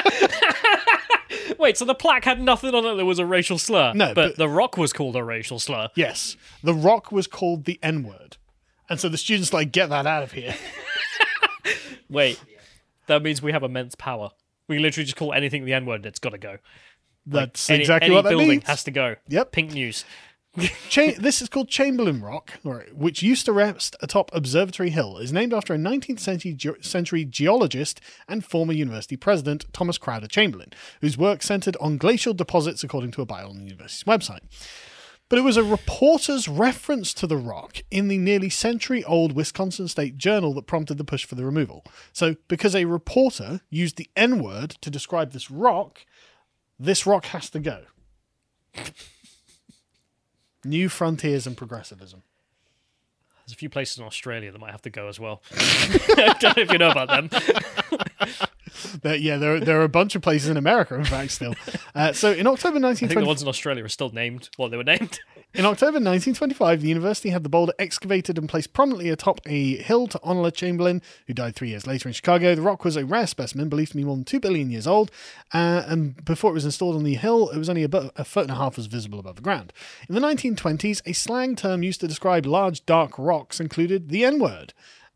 Wait, so the plaque had nothing on it that was a racial slur? No, but, but- the rock was called a racial slur. yes, the rock was called the N-word. And so the students like, get that out of here. Wait, that means we have immense power. We can literally just call anything the N-word, it's got to go. That's Any, exactly any what that building means. has to go. Yep. Pink news. Cha- this is called Chamberlain Rock, or- which used to rest atop Observatory Hill. Is named after a nineteenth century, ge- century geologist and former university president, Thomas Crowder Chamberlain, whose work centered on glacial deposits according to a bio on the university's website. But it was a reporter's reference to the rock in the nearly century-old Wisconsin State Journal that prompted the push for the removal. So, because a reporter used the N-word to describe this rock, this rock has to go. New frontiers and progressivism. There's a few places in Australia that might have to go as well. I don't know if you know about them. There, yeah, there, there are a bunch of places in America, in fact, still. Uh, so in October I nineteen think the twenty, ones in Australia are still named what they were named. in October nineteen twenty-five, the university had the boulder excavated and placed prominently atop a hill to honor Chamberlain, who died three years later in Chicago. The rock was a rare specimen, believed to be more than two billion years old, uh, and before it was installed on the hill, it was only about a foot and a half was visible above the ground. In the nineteen twenties, a slang term used to describe large, dark rocks included the N-word.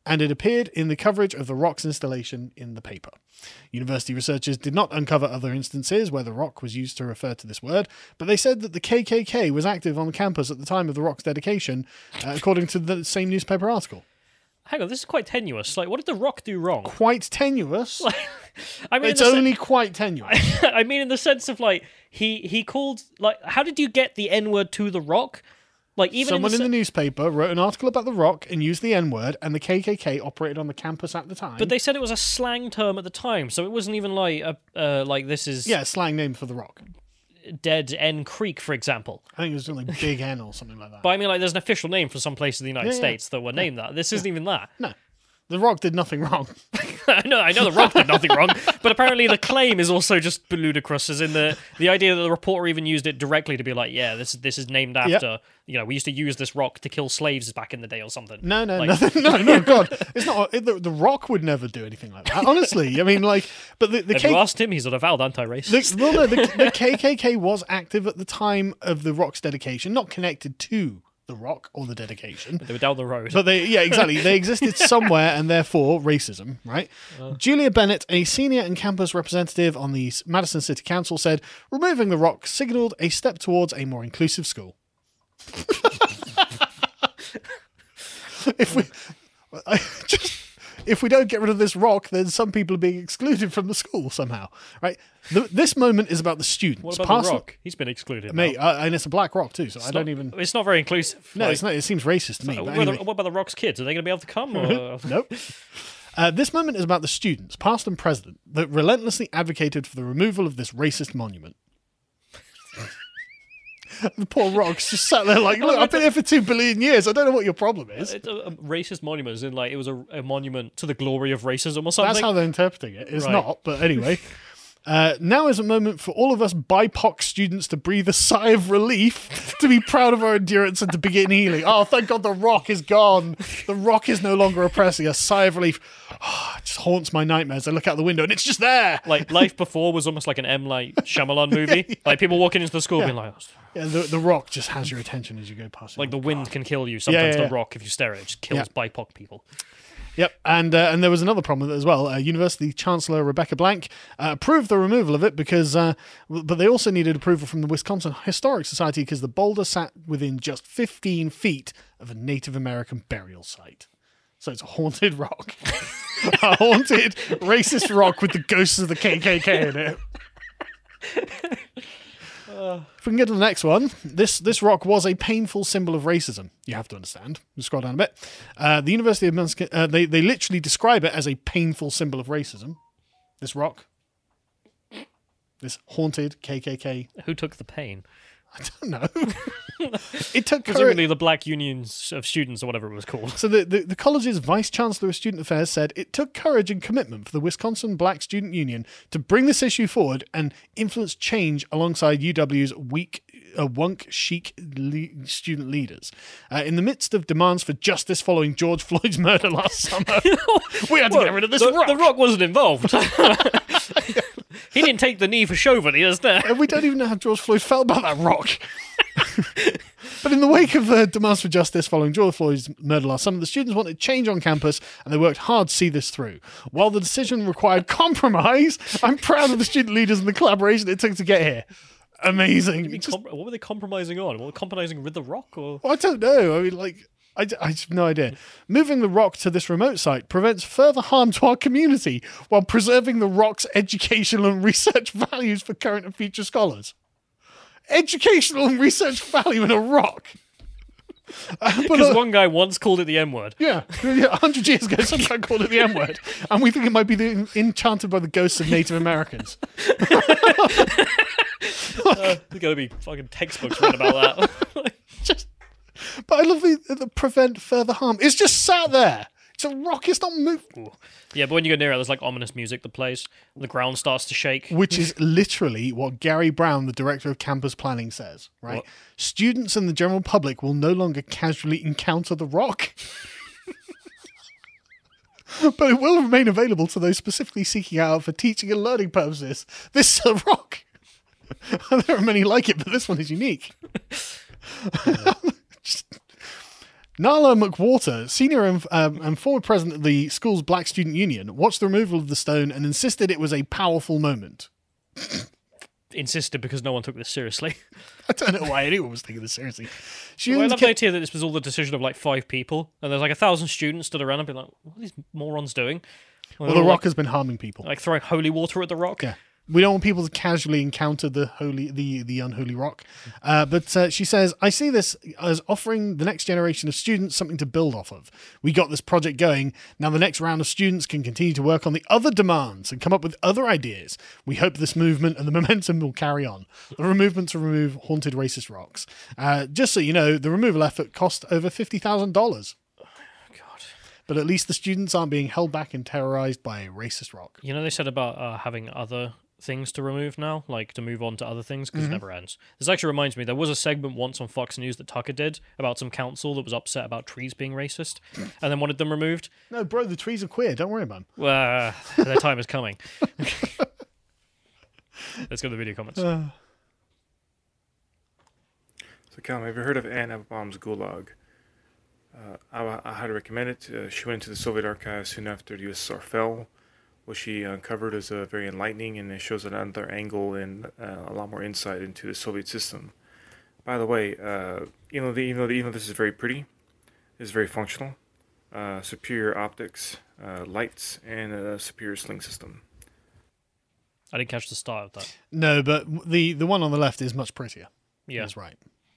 and it appeared in the coverage of the rock's installation in the paper. University researchers did not uncover other instances where the rock was used to refer to this word, but they said that the K K K was active on the campus at the time of the rock's dedication, uh, according to the same newspaper article. Hang on, this is quite tenuous. Like, what did the Rock do wrong? Quite tenuous. I mean, it's in the only sen- quite tenuous. I mean, in the sense of like he he called like, how did you get the N word to the Rock? Like, even someone in the, in se- the newspaper wrote an article about the rock and used the N word, and the K K K operated on the campus at the time. but they said it was a slang term at the time, so it wasn't even like a uh, like this is yeah, slang name for the rock. Dead N Creek, for example. I think it was like Big N or something like that. But I mean, like, there's an official name for some place in the United Yeah, yeah. States that were named that. This isn't even that. No, the rock did nothing wrong. I know, I know the Rock did nothing wrong, but apparently the claim is also just ludicrous, as in the the idea that the reporter even used it directly to be like, yeah, this this is named after, Yep. you know, we used to use this rock to kill slaves back in the day or something. No, no, Like- nothing. No, no, God, it's not. It, the, the Rock would never do anything like that. Honestly, I mean, like, but the the Have K- you asked him? He's an avowed anti-racist. the, well, no, the, the K K K was active at the time of the Rock's dedication, not connected to the Rock or the dedication. They were down the road. But they, yeah, exactly. They existed somewhere, and therefore racism, right? Julia Bennett, a senior and campus representative on the Madison City Council, said removing the rock signaled a step towards a more inclusive school. if we I just if we don't get rid of this rock, then some people are being excluded from the school somehow, right? The, this moment is about the students. What about Past- the Rock? He's been excluded. Mate, now. uh, and it's a black rock too, so I It's don't not- even. It's not very inclusive. No, Like, it's not. It seems racist to me. what, but about anyway. the, what about the Rock's kids? Are they going to be able to come? Or... Nope. Uh, this moment is about the students, past and present, that relentlessly advocated for the removal of this racist monument. The poor rocks just sat there like, look, I've been here for two billion years. I don't know what your problem is. It's a, a racist monument, as in like it was a, a monument to the glory of racism or something. That's how they're interpreting it. It's Right. not, but anyway. Uh, now is a moment for all of us B I P O C students to breathe a sigh of relief, to be proud of our endurance and to begin healing. Oh, thank God the rock is gone. The rock is no longer oppressing. A sigh of relief. Oh, it just haunts my nightmares. I look out the window and it's just there. Like Life Before was almost like an M. Night Shyamalan movie. Like people walking into the school being like, oh, Yeah, the, the rock just has your attention as you go past it. like the wind can kill you. Sometimes Yeah, yeah, the yeah. rock, if you stare at it, just kills Yeah. B I P O C people. Yep, and uh, and there was another problem with it as well. Uh, University Chancellor Rebecca Blank uh, approved the removal of it because, uh, w- but they also needed approval from the Wisconsin Historic Society because the boulder sat within just fifteen feet of a Native American burial site. So it's a haunted rock, a haunted racist rock with the ghosts of the K K K in it. If we can get to the next one, this this rock was a painful symbol of racism. You have to understand. We'll scroll down a bit. Uh, the University of Minnesota, uh, they, they literally describe it as a painful symbol of racism. This rock. This haunted K K K. Who took the pain? I don't know. It took Presumably courage. the Black Unions of Students or whatever it was called. So the, the, the college's Vice Chancellor of Student Affairs said it took courage and commitment for the Wisconsin Black Student Union to bring this issue forward and influence change alongside U W's weak, uh, wunk chic le- student leaders. Uh, in the midst of demands for justice following George Floyd's murder last summer, we had to Well, get rid of this the, rock. the Rock wasn't involved. He didn't take the knee for Chauvin, he was there. And we don't even know how George Floyd felt about that rock. But in the wake of the demands for justice following George Floyd's murder last summer, the students wanted change on campus and they worked hard to see this through. While the decision required compromise, I'm proud of the student leaders and the collaboration it took to get here. Amazing. I mean, Just- com- what were they compromising on? Were they compromising with the Rock? Or I don't know. I mean, like, I, I have no idea. Moving the rock to this remote site prevents further harm to our community while preserving the rock's educational and research values for current and future scholars. Educational and research value in a rock. Uh, but, Because uh, one guy once called it the M word. yeah, yeah, a hundred years ago, some guy called it the M word, and we think it might be the, enchanted by the ghosts of Native Americans. Uh, there's got to be fucking textbooks written about that. Just, but I love the, the prevent further harm. It's just sat there. It's a rock. It's not moving. Yeah, but when you go near it, there's like ominous music that plays. The ground starts to shake. Which is literally what Gary Brown, the director of campus planning, says, right? What? Students and the general public will no longer casually encounter the rock. But it will remain available to those specifically seeking out for teaching and learning purposes. This is a rock. There are many like it, but this one is unique. Just- Nala McWhorter, senior and, um, and former president of the school's Black Student Union, watched the removal of the stone and insisted it was a powerful moment. Insisted because no one took this seriously. I don't know why anyone was taking this seriously. Well, I Students love the kept- idea that this was all the decision of like five people, and there's like a thousand students stood around and be like, "What are these morons doing?" And well, they're the all, rock like, has been harming people. like throwing holy water at the rock. Yeah. We don't want people to casually encounter the holy, the the unholy rock. Uh, but uh, she says, I see this as offering the next generation of students something to build off of. We got this project going. Now the next round of students can continue to work on the other demands and come up with other ideas. We hope this movement and the momentum will carry on. The movement to remove haunted racist rocks. Uh, just so you know, the removal effort cost over fifty thousand dollars. God. But at least the students aren't being held back and terrorized by a racist rock. You know, they said about uh, having other things to remove now, like to move on to other things, because Mhm. it never ends. This actually reminds me, there was a segment once on Fox News that Tucker did about some council that was upset about trees being racist and then wanted them removed. No, bro, the trees are queer. Don't worry about them. Well, uh, their time is coming. Let's go to the video comments. Uh, So, Callum, have you heard of Anne Applebaum's Gulag? Uh, I, I highly recommend it. Uh, she went into the Soviet archives soon after the U S S R fell. What she uncovered is uh, very enlightening, and it shows another angle and uh, a lot more insight into the Soviet system. By the way, uh, you know, the, even though the, even though this is very pretty, it's very functional. Uh, superior optics, uh, lights, and a superior sling system. I didn't catch the start of that. no, but the, the one on the left is much prettier. Yeah. That's right.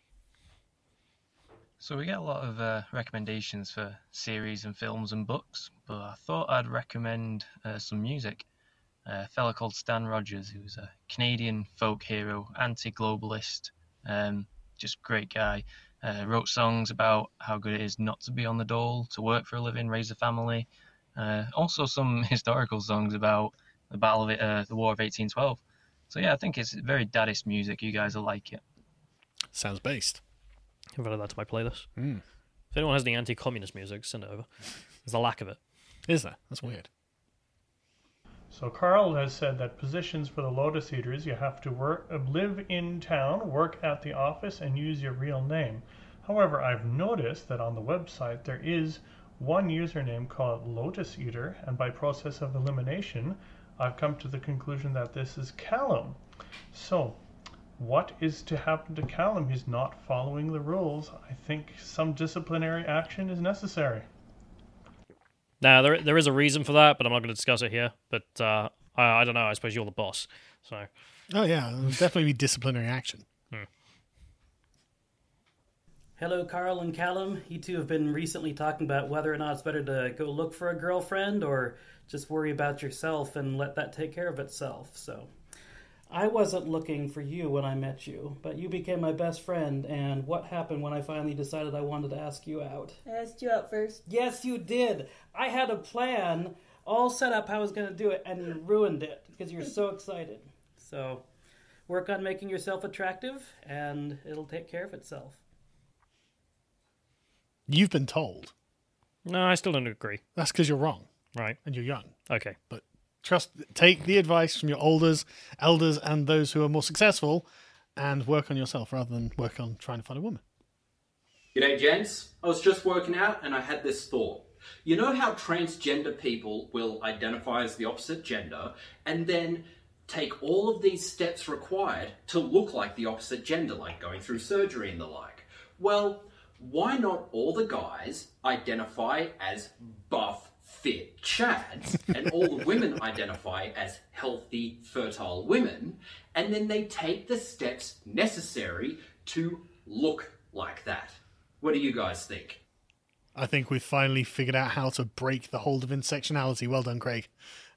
So we get a lot of uh, recommendations for series and films and books, but I thought I'd recommend uh, some music. Uh, a fella called Stan Rogers, who's a Canadian folk hero, anti-globalist, um, just great guy. Uh, wrote songs about how good it is not to be on the dole, to work for a living, raise a family. Uh, also some historical songs about the Battle of it, uh, the War of eighteen twelve. So yeah, I think it's very daddist music. You guys will like it. Sounds based. I've added that to my playlist. Mm. If anyone has any anti-communist music, send it over. There's a lack of it. Is there? That's weird. So Carl has said that positions for the Lotus Eaters, you have to work, live in town, work at the office, and use your real name. However, I've noticed that on the website there is one username called Lotus Eater, and by process of elimination, I've come to the conclusion that this is Callum. So, what is to happen to Callum? He's not following the rules. I think some disciplinary action is necessary. Now, there there is a reason for that, but I'm not going to discuss it here. But uh, I, I don't know. I suppose you're the boss. So. Oh, yeah. There'll definitely be disciplinary action. Hmm. Hello, Carl and Callum. You two have been recently talking about whether or not it's better to go look for a girlfriend or just worry about yourself and let that take care of itself. So, I wasn't looking for you when I met you, but you became my best friend, and what happened when I finally decided I wanted to ask you out? I asked you out first. Yes, you did. I had a plan all set up how I was going to do it, and you ruined it because you're so excited. So, work on making yourself attractive, and it'll take care of itself. You've been told. No, I still don't agree. That's because you're wrong. Right. And you're young. Okay. But trust, take the advice from your elders, elders, and those who are more successful, and work on yourself rather than work on trying to find a woman. G'day, gents. I was just working out and I had this thought. You know how transgender people will identify as the opposite gender and then take all of these steps required to look like the opposite gender, like going through surgery and the like? Well, why not all the guys identify as buff, fit chads, and all the women identify as healthy, fertile women, and then they take the steps necessary to look like that? What do you guys think? I think we've finally figured out how to break the hold of intersectionality. Well done, Craig.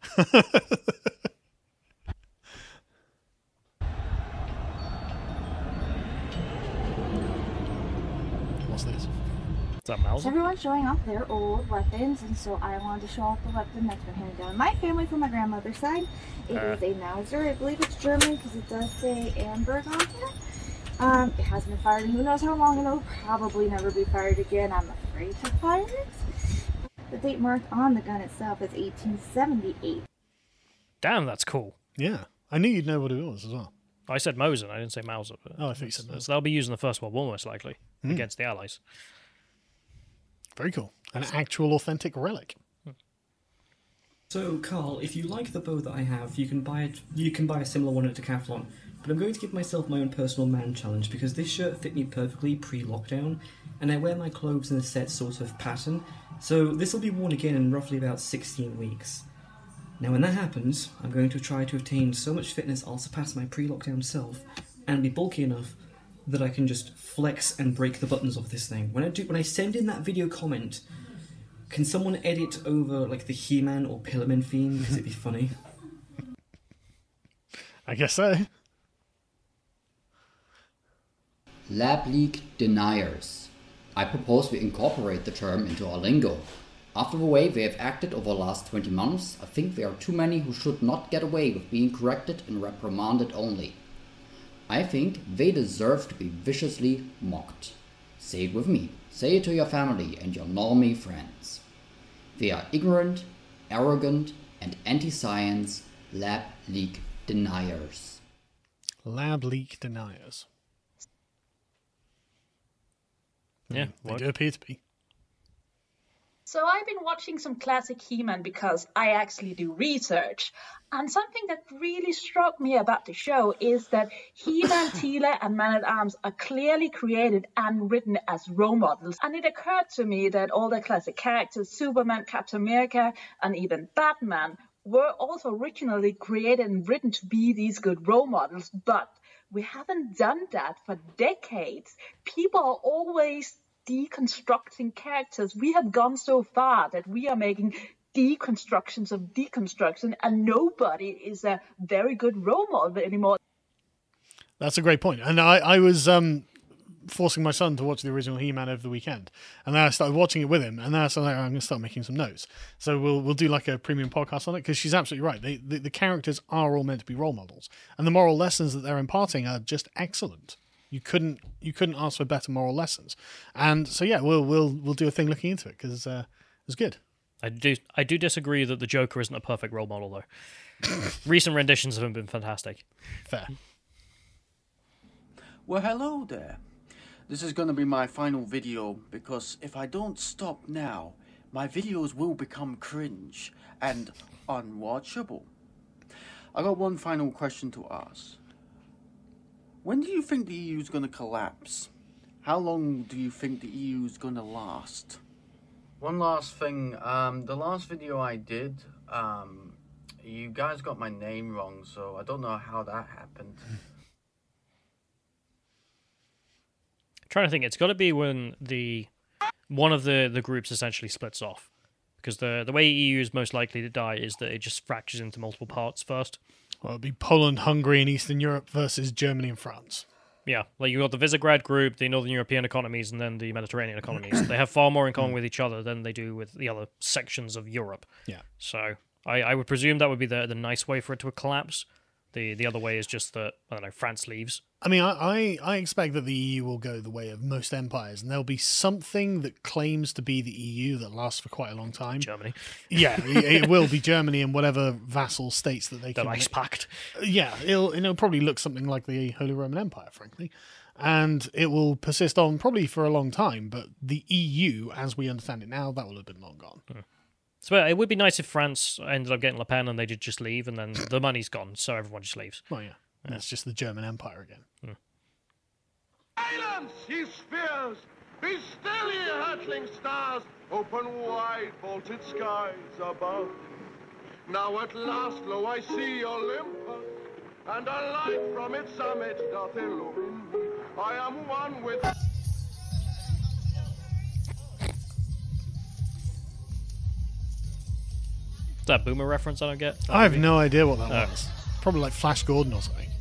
What's this? Is that Mouse? So everyone's showing off their old weapons, and so I wanted to show off the weapon that's been handed down in my family from my grandmother's side. It Uh. is a Mauser. I believe it's German because it does say Amberg on here. Um, it hasn't been fired in who knows how long, and it'll probably never be fired again. I'm afraid to fire it. The date marked on the gun itself is eighteen seventy-eight. Damn, that's cool. Yeah. I knew you'd know what it was as well. I said Mosin, I didn't say Mauser. But Oh, I thought you said it's- Mauser. They'll be used in the First World War, most likely, Hmm. against the Allies. Very cool. An actual authentic relic. So, Carl, if you like the bow that I have, you can buy it. You can buy a similar one at Decathlon. But I'm going to give myself my own personal man challenge because this shirt fit me perfectly pre-lockdown, and I wear my clothes in a set sort of pattern. So this will be worn again in roughly about sixteen weeks. Now, when that happens, I'm going to try to attain so much fitness I'll surpass my pre-lockdown self, and be bulky enough that I can just flex and break the buttons of this thing. When I do, when I send in that video comment, can someone edit over like the He-Man or Pillarman theme? Because it'd be funny. I guess so. Lab leak deniers. I propose we incorporate the term into our lingo. After the way we have acted over the last twenty months, I think there are too many who should not get away with being corrected and reprimanded only. I think they deserve to be viciously mocked. Say it with me. Say it to your family and your normie friends. They are ignorant, arrogant, and anti-science lab leak deniers. Lab leak deniers. Yeah, they do appear to be. So I've been watching some classic He-Man because I actually do research. And something that really struck me about the show is that He-Man, Teela, and Man-at-Arms are clearly created and written as role models. And it occurred to me that all the classic characters, Superman, Captain America, and even Batman, were also originally created and written to be these good role models. But we haven't done that for decades. People are always deconstructing characters. We have gone so far that we are making deconstructions of deconstruction, and nobody is a very good role model anymore. That's a great point. And I, I was um, forcing my son to watch the original He-Man over the weekend, and then I started watching it with him, and then I started, I'm going to start making some notes. So we'll we'll do like a premium podcast on it, because she's absolutely right. They, the, the characters are all meant to be role models, and the moral lessons that they're imparting are just excellent. You couldn't you couldn't ask for better moral lessons, and so yeah, we'll we'll we'll do a thing looking into it because uh, it was good. I do I do disagree that the Joker isn't a perfect role model though. Recent renditions of him have been fantastic. Fair. Well, hello there. This is going to be my final video because if I don't stop now, my videos will become cringe and unwatchable. I got one final question to ask. When do you think the E U is going to collapse? How long do you think the E U is going to last? One last thing. Um, the last video I did, um, you guys got my name wrong, so I don't know how that happened. Trying to think, it's got to be when the one of the, the groups essentially splits off, because the the way E U is most likely to die is that it just fractures into multiple parts first. Well, it'd be Poland, Hungary, and Eastern Europe versus Germany and France. Yeah, like you've got the Visegrad group, the Northern European economies, and then the Mediterranean economies. They have far more in common with each other than they do with the other sections of Europe. Yeah. So I, I would presume that would be the the nice way for it to collapse. The the other way is just that, I don't know, France leaves. I mean, I, I, I expect that the E U will go the way of most empires, and there'll be something that claims to be the E U that lasts for quite a long time. Germany. Yeah, it, it will be Germany and whatever vassal states that they the can... Ice Pact. Yeah, it'll, it'll probably look something like the Holy Roman Empire, frankly. And it will persist on probably for a long time, but the E U, as we understand it now, that will have been long gone. Hmm. So it would be nice if France ended up getting Le Pen and they did just leave, and then the money's gone, so everyone just leaves. Well, yeah. And it's just the German Empire again. Hmm. Silence, ye spears! Be still, ye hurtling stars! Open wide vaulted skies above. Now at last, lo, I see Olympus, and a light from its summit doth illumine me. I am one with... Is that a Boomer reference I don't get? I have no idea what that Oh. was. Probably like Flash Gordon or something.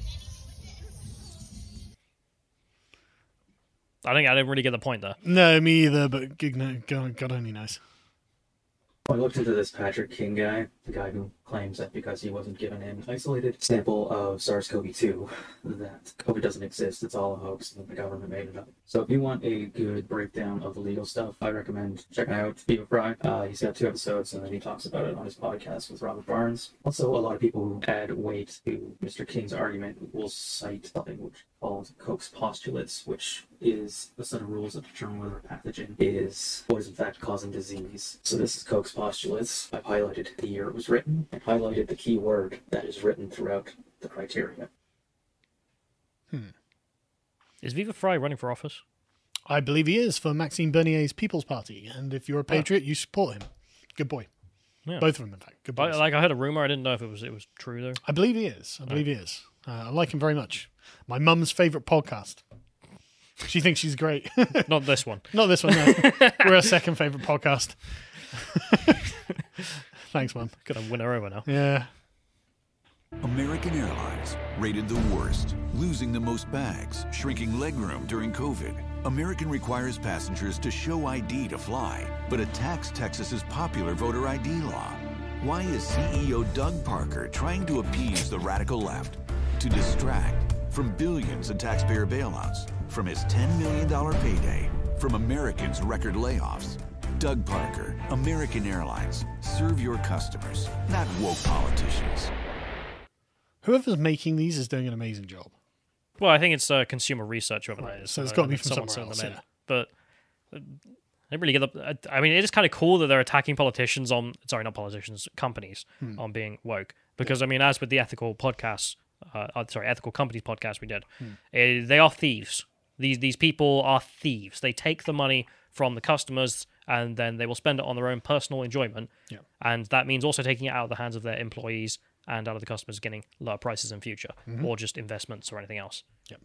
I think I didn't really get the point there. No, me either, but God, God only knows. I looked into this Patrick King guy, the guy who claims that because he wasn't given an isolated sample of SARS-C o V two, that COVID doesn't exist, it's all a hoax, and the government made it up. So if you want a good breakdown of the legal stuff, I recommend checking out Viva Fry. Uh, he's got two episodes, and then he talks about it on his podcast with Robert Barnes. Also, a lot of people who add weight to Mister King's argument will cite something which called Koch's postulates, which is a set of rules that determine whether a pathogen is what is in fact causing disease. So this is Koch's postulates. I've highlighted the year it was written and highlighted the key word that is written throughout the criteria. Hmm. Is Viva Fry running for office? I believe he is for Maxime Bernier's People's Party, and if you're a patriot, you support him. Good boy. Yeah. Both of them, in fact. Good boys. I, like I heard a rumor. I didn't know if it was it was true though. I believe he is. I believe he is. Uh, I like him very much. My mum's favourite podcast. She thinks she's great. Not this one. Not this one, no. We're her second favourite podcast. Thanks, Mum. Gonna win her over now. Yeah. American Airlines, rated the worst, losing the most bags, shrinking legroom during COVID. American requires passengers to show I D to fly, but attacks Texas's popular voter I D law. Why is C E O Doug Parker trying to appease the radical left? To distract from billions in taxpayer bailouts, from his ten million dollars payday, from Americans' record layoffs. Doug Parker, American Airlines. Serve your customers, not woke politicians. Whoever's making these is doing an amazing job. Well, I think it's uh, consumer research over there. So it's got to be from Someone somewhere sent else, them in. But uh, I didn't really get the. I mean, it is kind of cool that they're attacking politicians on. Sorry, not politicians, companies Hmm. on being woke. Because I mean, as with the ethical podcasts, uh, uh, sorry, ethical companies podcast we did, Hmm. uh, they are thieves. These these people are thieves. They take the money from the customers and then they will spend it on their own personal enjoyment. Yeah. And that means also taking it out of the hands of their employees and out of the customers getting lower prices in future, Mhm. or just investments or anything else. Yep.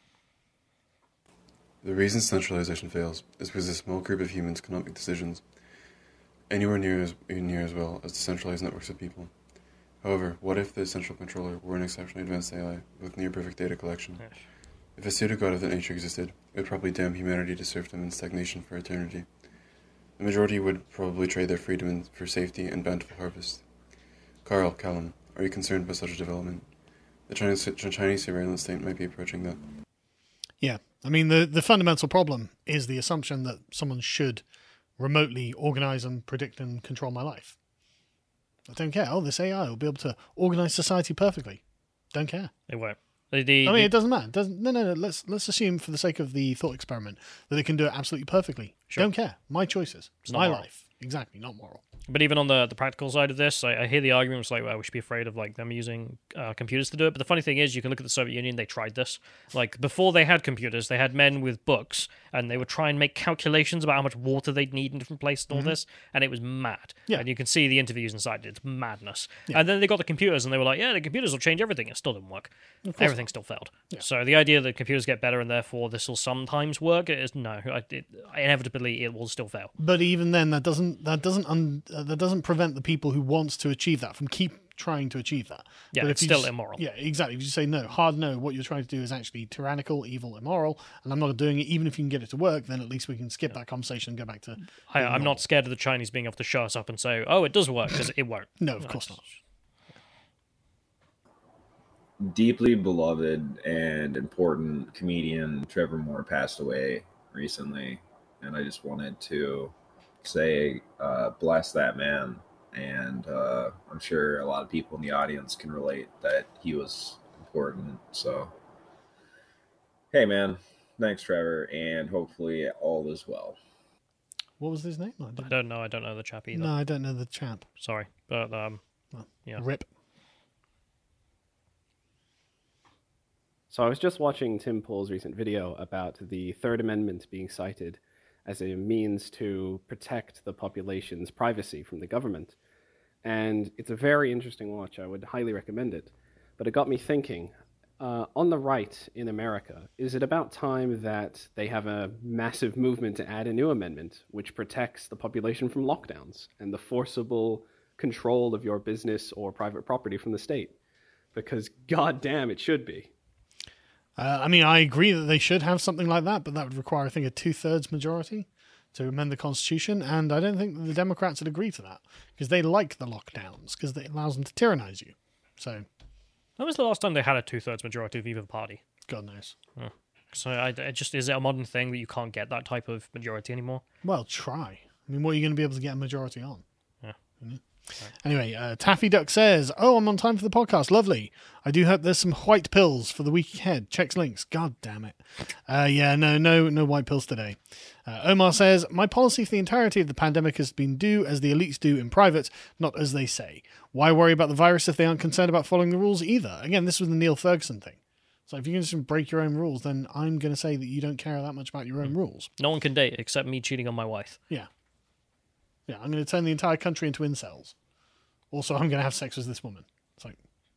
The reason centralization fails is because a small group of humans cannot make decisions anywhere near as near as well as the centralized networks of people. However, what if the central controller were an exceptionally advanced A I with near-perfect data collection? Yes. If a pseudo-god of that nature existed, it would probably damn humanity to serfdom and stagnation for eternity. The majority would probably trade their freedom for safety and bountiful harvest. Carl, Callum, are you concerned by such a development? The Chinese, Chinese surveillance state might be approaching that. Yeah. I mean, the, the fundamental problem is the assumption that someone should remotely organise and predict and control my life. I don't care. Oh, this A I will be able to organise society perfectly. Don't care. It won't. The, the, I mean, the- it doesn't matter. It doesn't, no, no, no. Let's let's assume, for the sake of the thought experiment, that it can do it absolutely perfectly. Sure. Don't care. My choices. It's not my moral. life. Exactly. Not moral. But even on the, the practical side of this, I, I hear the arguments like, well, we should be afraid of like them using uh, computers to do it. But the funny thing is, you can look at the Soviet Union. They tried this. Like before they had computers, they had men with books, and they would try and make calculations about how much water they'd need in different places and all Mhm. this. And it was mad. Yeah. And you can see the interviews inside. It's madness. Yeah. And then they got the computers, and they were like, yeah, the computers will change everything. It still didn't work. Of course Everything not. still failed. Yeah. So the idea that computers get better and therefore this will sometimes work is no. I- It, inevitably, it will still fail. But even then, that doesn't that doesn't un, uh, that doesn't prevent the people who wants to achieve that from keep trying to achieve that. Yeah, But it's if you still just- immoral. Yeah, exactly. If you say no, hard no, what you're trying to do is actually tyrannical, evil, immoral, and I'm not doing it. Even if you can get it to work, then at least we can skip that conversation and go back to. I, being I'm normal. not scared of the Chinese being able to show us up and say, "Oh, it does work," because it won't. No, of course not. Deeply beloved and important comedian Trevor Moore passed away recently, and I just wanted to say, uh, bless that man. And uh, I'm sure a lot of people in the audience can relate that he was important. So, hey, man, thanks, Trevor, and hopefully all is well. What was his name? I I don't, don't know. I don't know the chap either. no, I don't know the chap. Sorry, but um, yeah. Rip. So I was just watching Tim Pool's recent video about the Third Amendment being cited as a means to protect the population's privacy from the government. And it's a very interesting watch. I would highly recommend it. But it got me thinking, uh, on the right in America, is it about time that they have a massive movement to add a new amendment which protects the population from lockdowns and the forcible control of your business or private property from the state? Because goddamn, it should be. Uh, I mean, I agree that they should have something like that, but that would require, I think, a two-thirds majority to amend the Constitution, and I don't think that the Democrats would agree to that because they like the lockdowns because it allows them to tyrannize you. So, when was the last time they had a two-thirds majority of either party? God knows. Oh. So, I, it just is it a modern thing that you can't get that type of majority anymore? Well, try. I mean, what are you going to be able to get a majority on? Yeah. Mm-hmm. Anyway, uh, Taffy Duck says, "Oh, I'm on time for the podcast. Lovely. I do hope there's some white pills for the week ahead. Checks links. God damn it. Uh, yeah, no, no, no white pills today." Uh, Omar says, "My policy for the entirety of the pandemic has been do as the elites do in private, not as they say. Why worry about the virus if they aren't concerned about following the rules either?" Again, this was the Neil Ferguson thing. So if you can just break your own rules, then I'm going to say that you don't care that much about your own rules. No one can date except me cheating on my wife. Yeah. Yeah, I'm going to turn the entire country into incels. Also, I'm going to have sex with this woman. So,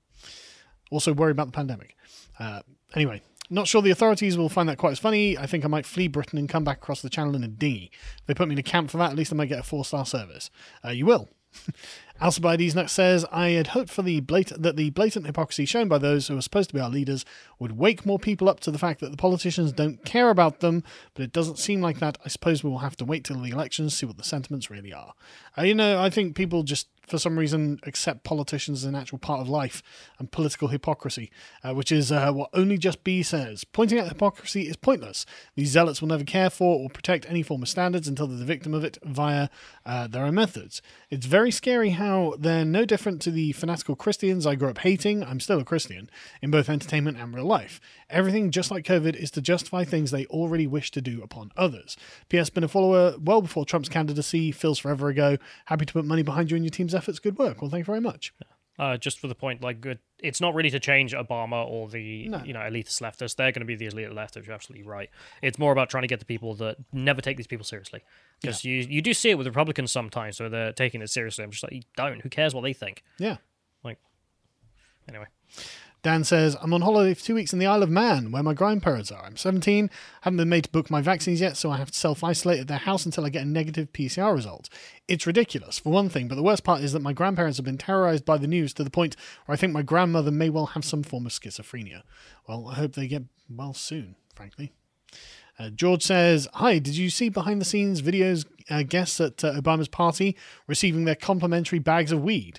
also worry about the pandemic. Uh, anyway, not sure the authorities will find that quite as funny. I think I might flee Britain and come back across the channel in a dinghy. If they put me in a camp for that, at least I might get a four-star service. Uh, you will. Alcibiades next says, "I had hoped for the blatant, that the blatant hypocrisy shown by those who are supposed to be our leaders would wake more people up to the fact that the politicians don't care about them, but it doesn't seem like that. I suppose we will have to wait till the elections, see what the sentiments really are." Uh, you know, I think people just, for some reason, accept politicians as an actual part of life and political hypocrisy, uh, which is uh, what Only Just B says. "Pointing out hypocrisy is pointless. These zealots will never care for or protect any form of standards until they're the victim of it via uh, their own methods. It's very scary how they're no different to the fanatical Christians I grew up hating. I'm still a Christian, in both entertainment and real life. Everything, just like COVID, is to justify things they already wish to do upon others. P S. Been a follower well before Trump's candidacy, feels forever ago. Happy to put money behind you and your team's efforts. Good work." Well, thank you very much. Uh, just for the point, like, good. It's not really to change Obama or the No. you know elitist leftists. They're going to be the elite leftists. You're absolutely right. It's more about trying to get the people that never take these people seriously. Because you you do see it with Republicans sometimes, where they're taking it seriously. I'm just like, you don't. Who cares what they think? Yeah. Like, anyway. Dan says, "I'm on holiday for two weeks in the Isle of Man, where my grandparents are. I'm seventeen, haven't been made to book my vaccines yet, so I have to self-isolate at their house until I get a negative P C R result. It's ridiculous, for one thing, but the worst part is that my grandparents have been terrorized by the news to the point where I think my grandmother may well have some form of schizophrenia. Well, I hope they get well soon, frankly." Uh, George says, "Hi, did you see behind-the-scenes videos uh, guests at uh, Obama's party receiving their complimentary bags of weed?"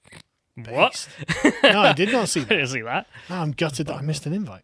What? No, I did not see that. I didn't see that. No, I'm gutted that I missed an invite.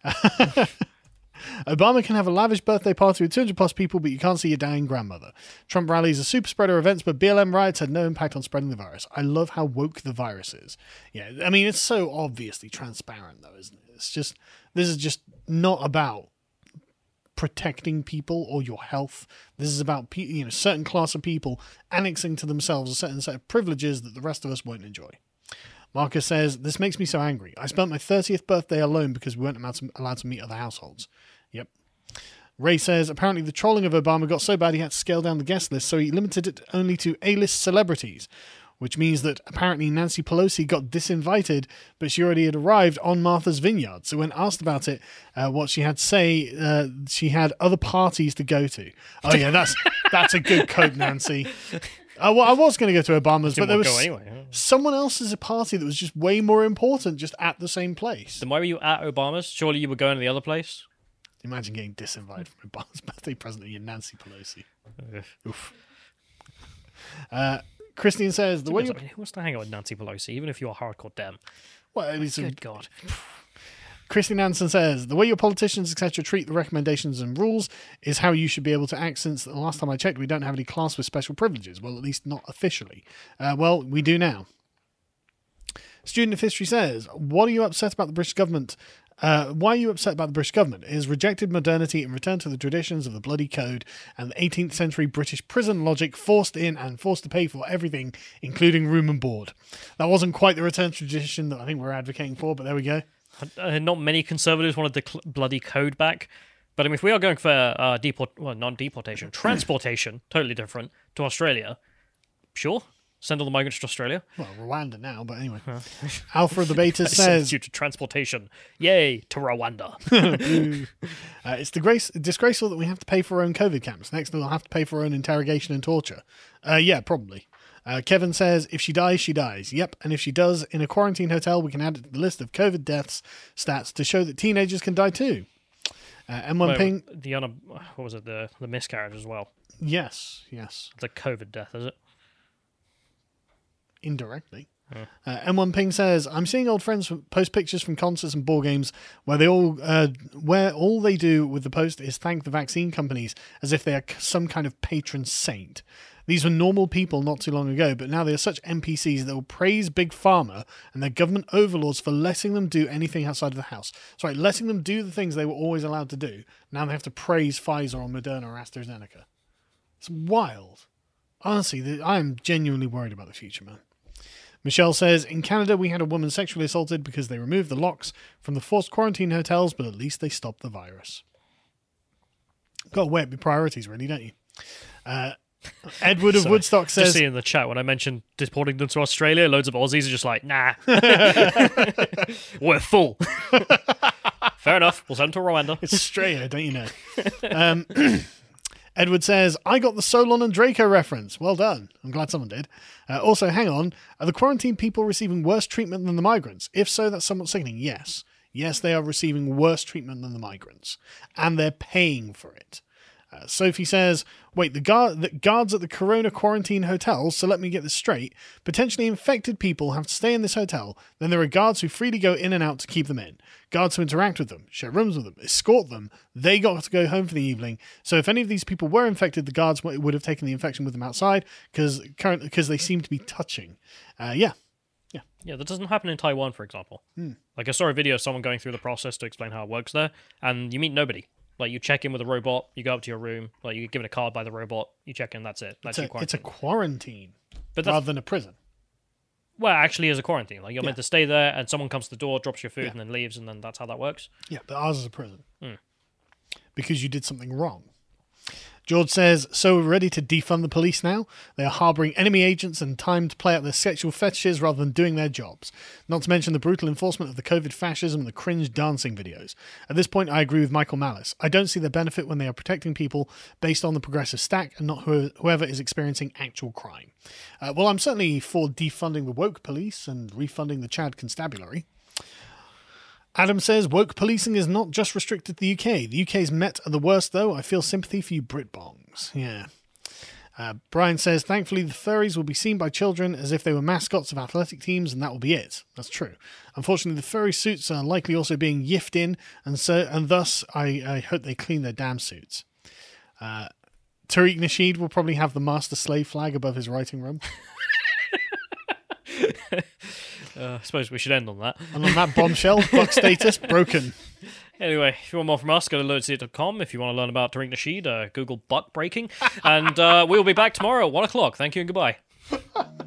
Obama can have a lavish birthday party with two hundred plus people, but you can't see your dying grandmother. Trump rallies are super spreader events, but B L M riots had no impact on spreading the virus. I love how woke the virus is. Yeah, I mean, it's so obviously transparent, though, isn't it? It's just, this is just not about protecting people or your health. This is about pe- you know, certain class of people annexing to themselves a certain set of privileges that the rest of us won't enjoy. Marcus says, "This makes me so angry. I spent my thirtieth birthday alone because we weren't allowed to, allowed to meet other households." Yep. Ray says, "Apparently the trolling of Obama got so bad he had to scale down the guest list, so he limited it only to A-list celebrities, which means that apparently Nancy Pelosi got disinvited, but she already had arrived on Martha's Vineyard. So when asked about it, uh, what she had to say, uh, she had other parties to go to." Oh yeah, that's that's a good quote, Nancy. Uh, well, I was going to go to Obama's, but there was go anyway, huh? someone else's party that was just way more important, just at the same place. Then why were you at Obama's? Surely you were going to the other place? Imagine getting disinvited from Obama's birthday present and Nancy Pelosi. Oof. Uh, Christine says, "The way you..." I mean, who wants to hang out with Nancy Pelosi, even if you're a hardcore Dem? Well, at least Good God. Christine Anderson says, "The way your politicians, et cetera, treat the recommendations and rules is how you should be able to act, since the last time I checked, we don't have any class with special privileges. Well, at least not officially. Uh, well, we do now." Student of History says, "What are you upset about the British government? Uh, why are you upset about the British government? It has rejected modernity and returned to the traditions of the bloody code and the eighteenth century British prison logic, forced in and forced to pay for everything, including room and board." That wasn't quite the return tradition that I think we're advocating for, but there we go. Uh, not many conservatives wanted the cl- bloody code back. But I mean, if we are going for uh, deport, well, not deportation, transportation, totally different, to Australia, sure, send all the migrants to Australia. Well, Rwanda now, but anyway. Alfred the Beta says, "Due to transportation, yay to Rwanda." uh, "It's disgrace- disgraceful that we have to pay for our own COVID camps. Next, we'll have to pay for our own interrogation and torture." Uh, yeah, probably. Uh, Kevin says, "If she dies, she dies." Yep, and if she does, in a quarantine hotel, we can add it to the list of COVID deaths stats to show that teenagers can die too. Uh, M one Wait, Ping. The un- what was it? The the miscarriage as well. Yes, yes. It's a COVID death, is it? Indirectly. Yeah. Uh, M one Ping says, I'm seeing old friends post pictures from concerts and board games where they all uh, where all they do with the post is thank the vaccine companies as if they are some kind of patron saint. These were normal people not too long ago, but now they are such N P Cs that will praise Big Pharma and their government overlords for letting them do anything outside of the house. Sorry, letting them do the things they were always allowed to do. Now they have to praise Pfizer or Moderna or AstraZeneca. It's wild. Honestly, I am genuinely worried about the future, man. Michelle says, in Canada, we had a woman sexually assaulted because they removed the locks from the forced quarantine hotels, but at least they stopped the virus. Got to weigh up your priorities, really, don't you? Uh, Edward of Sorry, Woodstock says... Just see in the chat, when I mentioned deporting them to Australia, loads of Aussies are just like, nah. We're full. Fair enough. We'll send them to Rwanda. It's Australia, don't you know? Um... Edward says, I got the Solon and Draco reference. Well done. I'm glad someone did. Uh, also, hang on. Are the quarantine people receiving worse treatment than the migrants? If so, that's somewhat sickening. Yes. Yes, they are receiving worse treatment than the migrants. And they're paying for it. Uh, Sophie says, wait, the, guard, the guards at the Corona quarantine hotels, so let me get this straight, potentially infected people have to stay in this hotel, then there are guards who freely go in and out to keep them in, guards who interact with them, share rooms with them, escort them, they got to go home for the evening, so if any of these people were infected, the guards w- would have taken the infection with them outside, because because they seem to be touching. Uh, yeah. Yeah. Yeah, that doesn't happen in Taiwan, for example. Hmm. Like, I saw a video of someone going through the process to explain how it works there, and you meet nobody. Like, you check in with a robot, you go up to your room, like, you get given a card by the robot, you check in, that's it. That's It's your a, it's quarantine. a quarantine But that's- rather than a prison. Well, it actually is a quarantine. Like, you're Yeah. meant to stay there, and someone comes to the door, drops your food, Yeah. and then leaves, and then that's how that works. Yeah, but ours is a prison. Hmm. Because you did something wrong. George says, so we're ready to defund the police now? They are harbouring enemy agents and time to play out their sexual fetishes rather than doing their jobs. Not to mention the brutal enforcement of the COVID fascism and the cringe dancing videos. At this point, I agree with Michael Malice. I don't see their benefit when they are protecting people based on the progressive stack and not who- whoever is experiencing actual crime. Uh, well, I'm certainly for defunding the woke police and refunding the Chad constabulary. Adam says, woke policing is not just restricted to the U K. The U K's Met are the worst, though. I feel sympathy for you Britbongs. Yeah. Uh, Brian says, thankfully the furries will be seen by children as if they were mascots of athletic teams, and that will be it. That's true. Unfortunately, the furry suits are likely also being yiffed in, and so and thus I, I hope they clean their damn suits. Uh, Tariq Nasheed will probably have the master slave flag above his writing room. Uh, I suppose we should end on that. And on that bombshell, buck status broken. Anyway, if you want more from us, go to loadseat dot com. If you want to learn about Tariq Nasheed, uh, Google buck breaking. And uh, we'll be back tomorrow at one o'clock. Thank you and goodbye.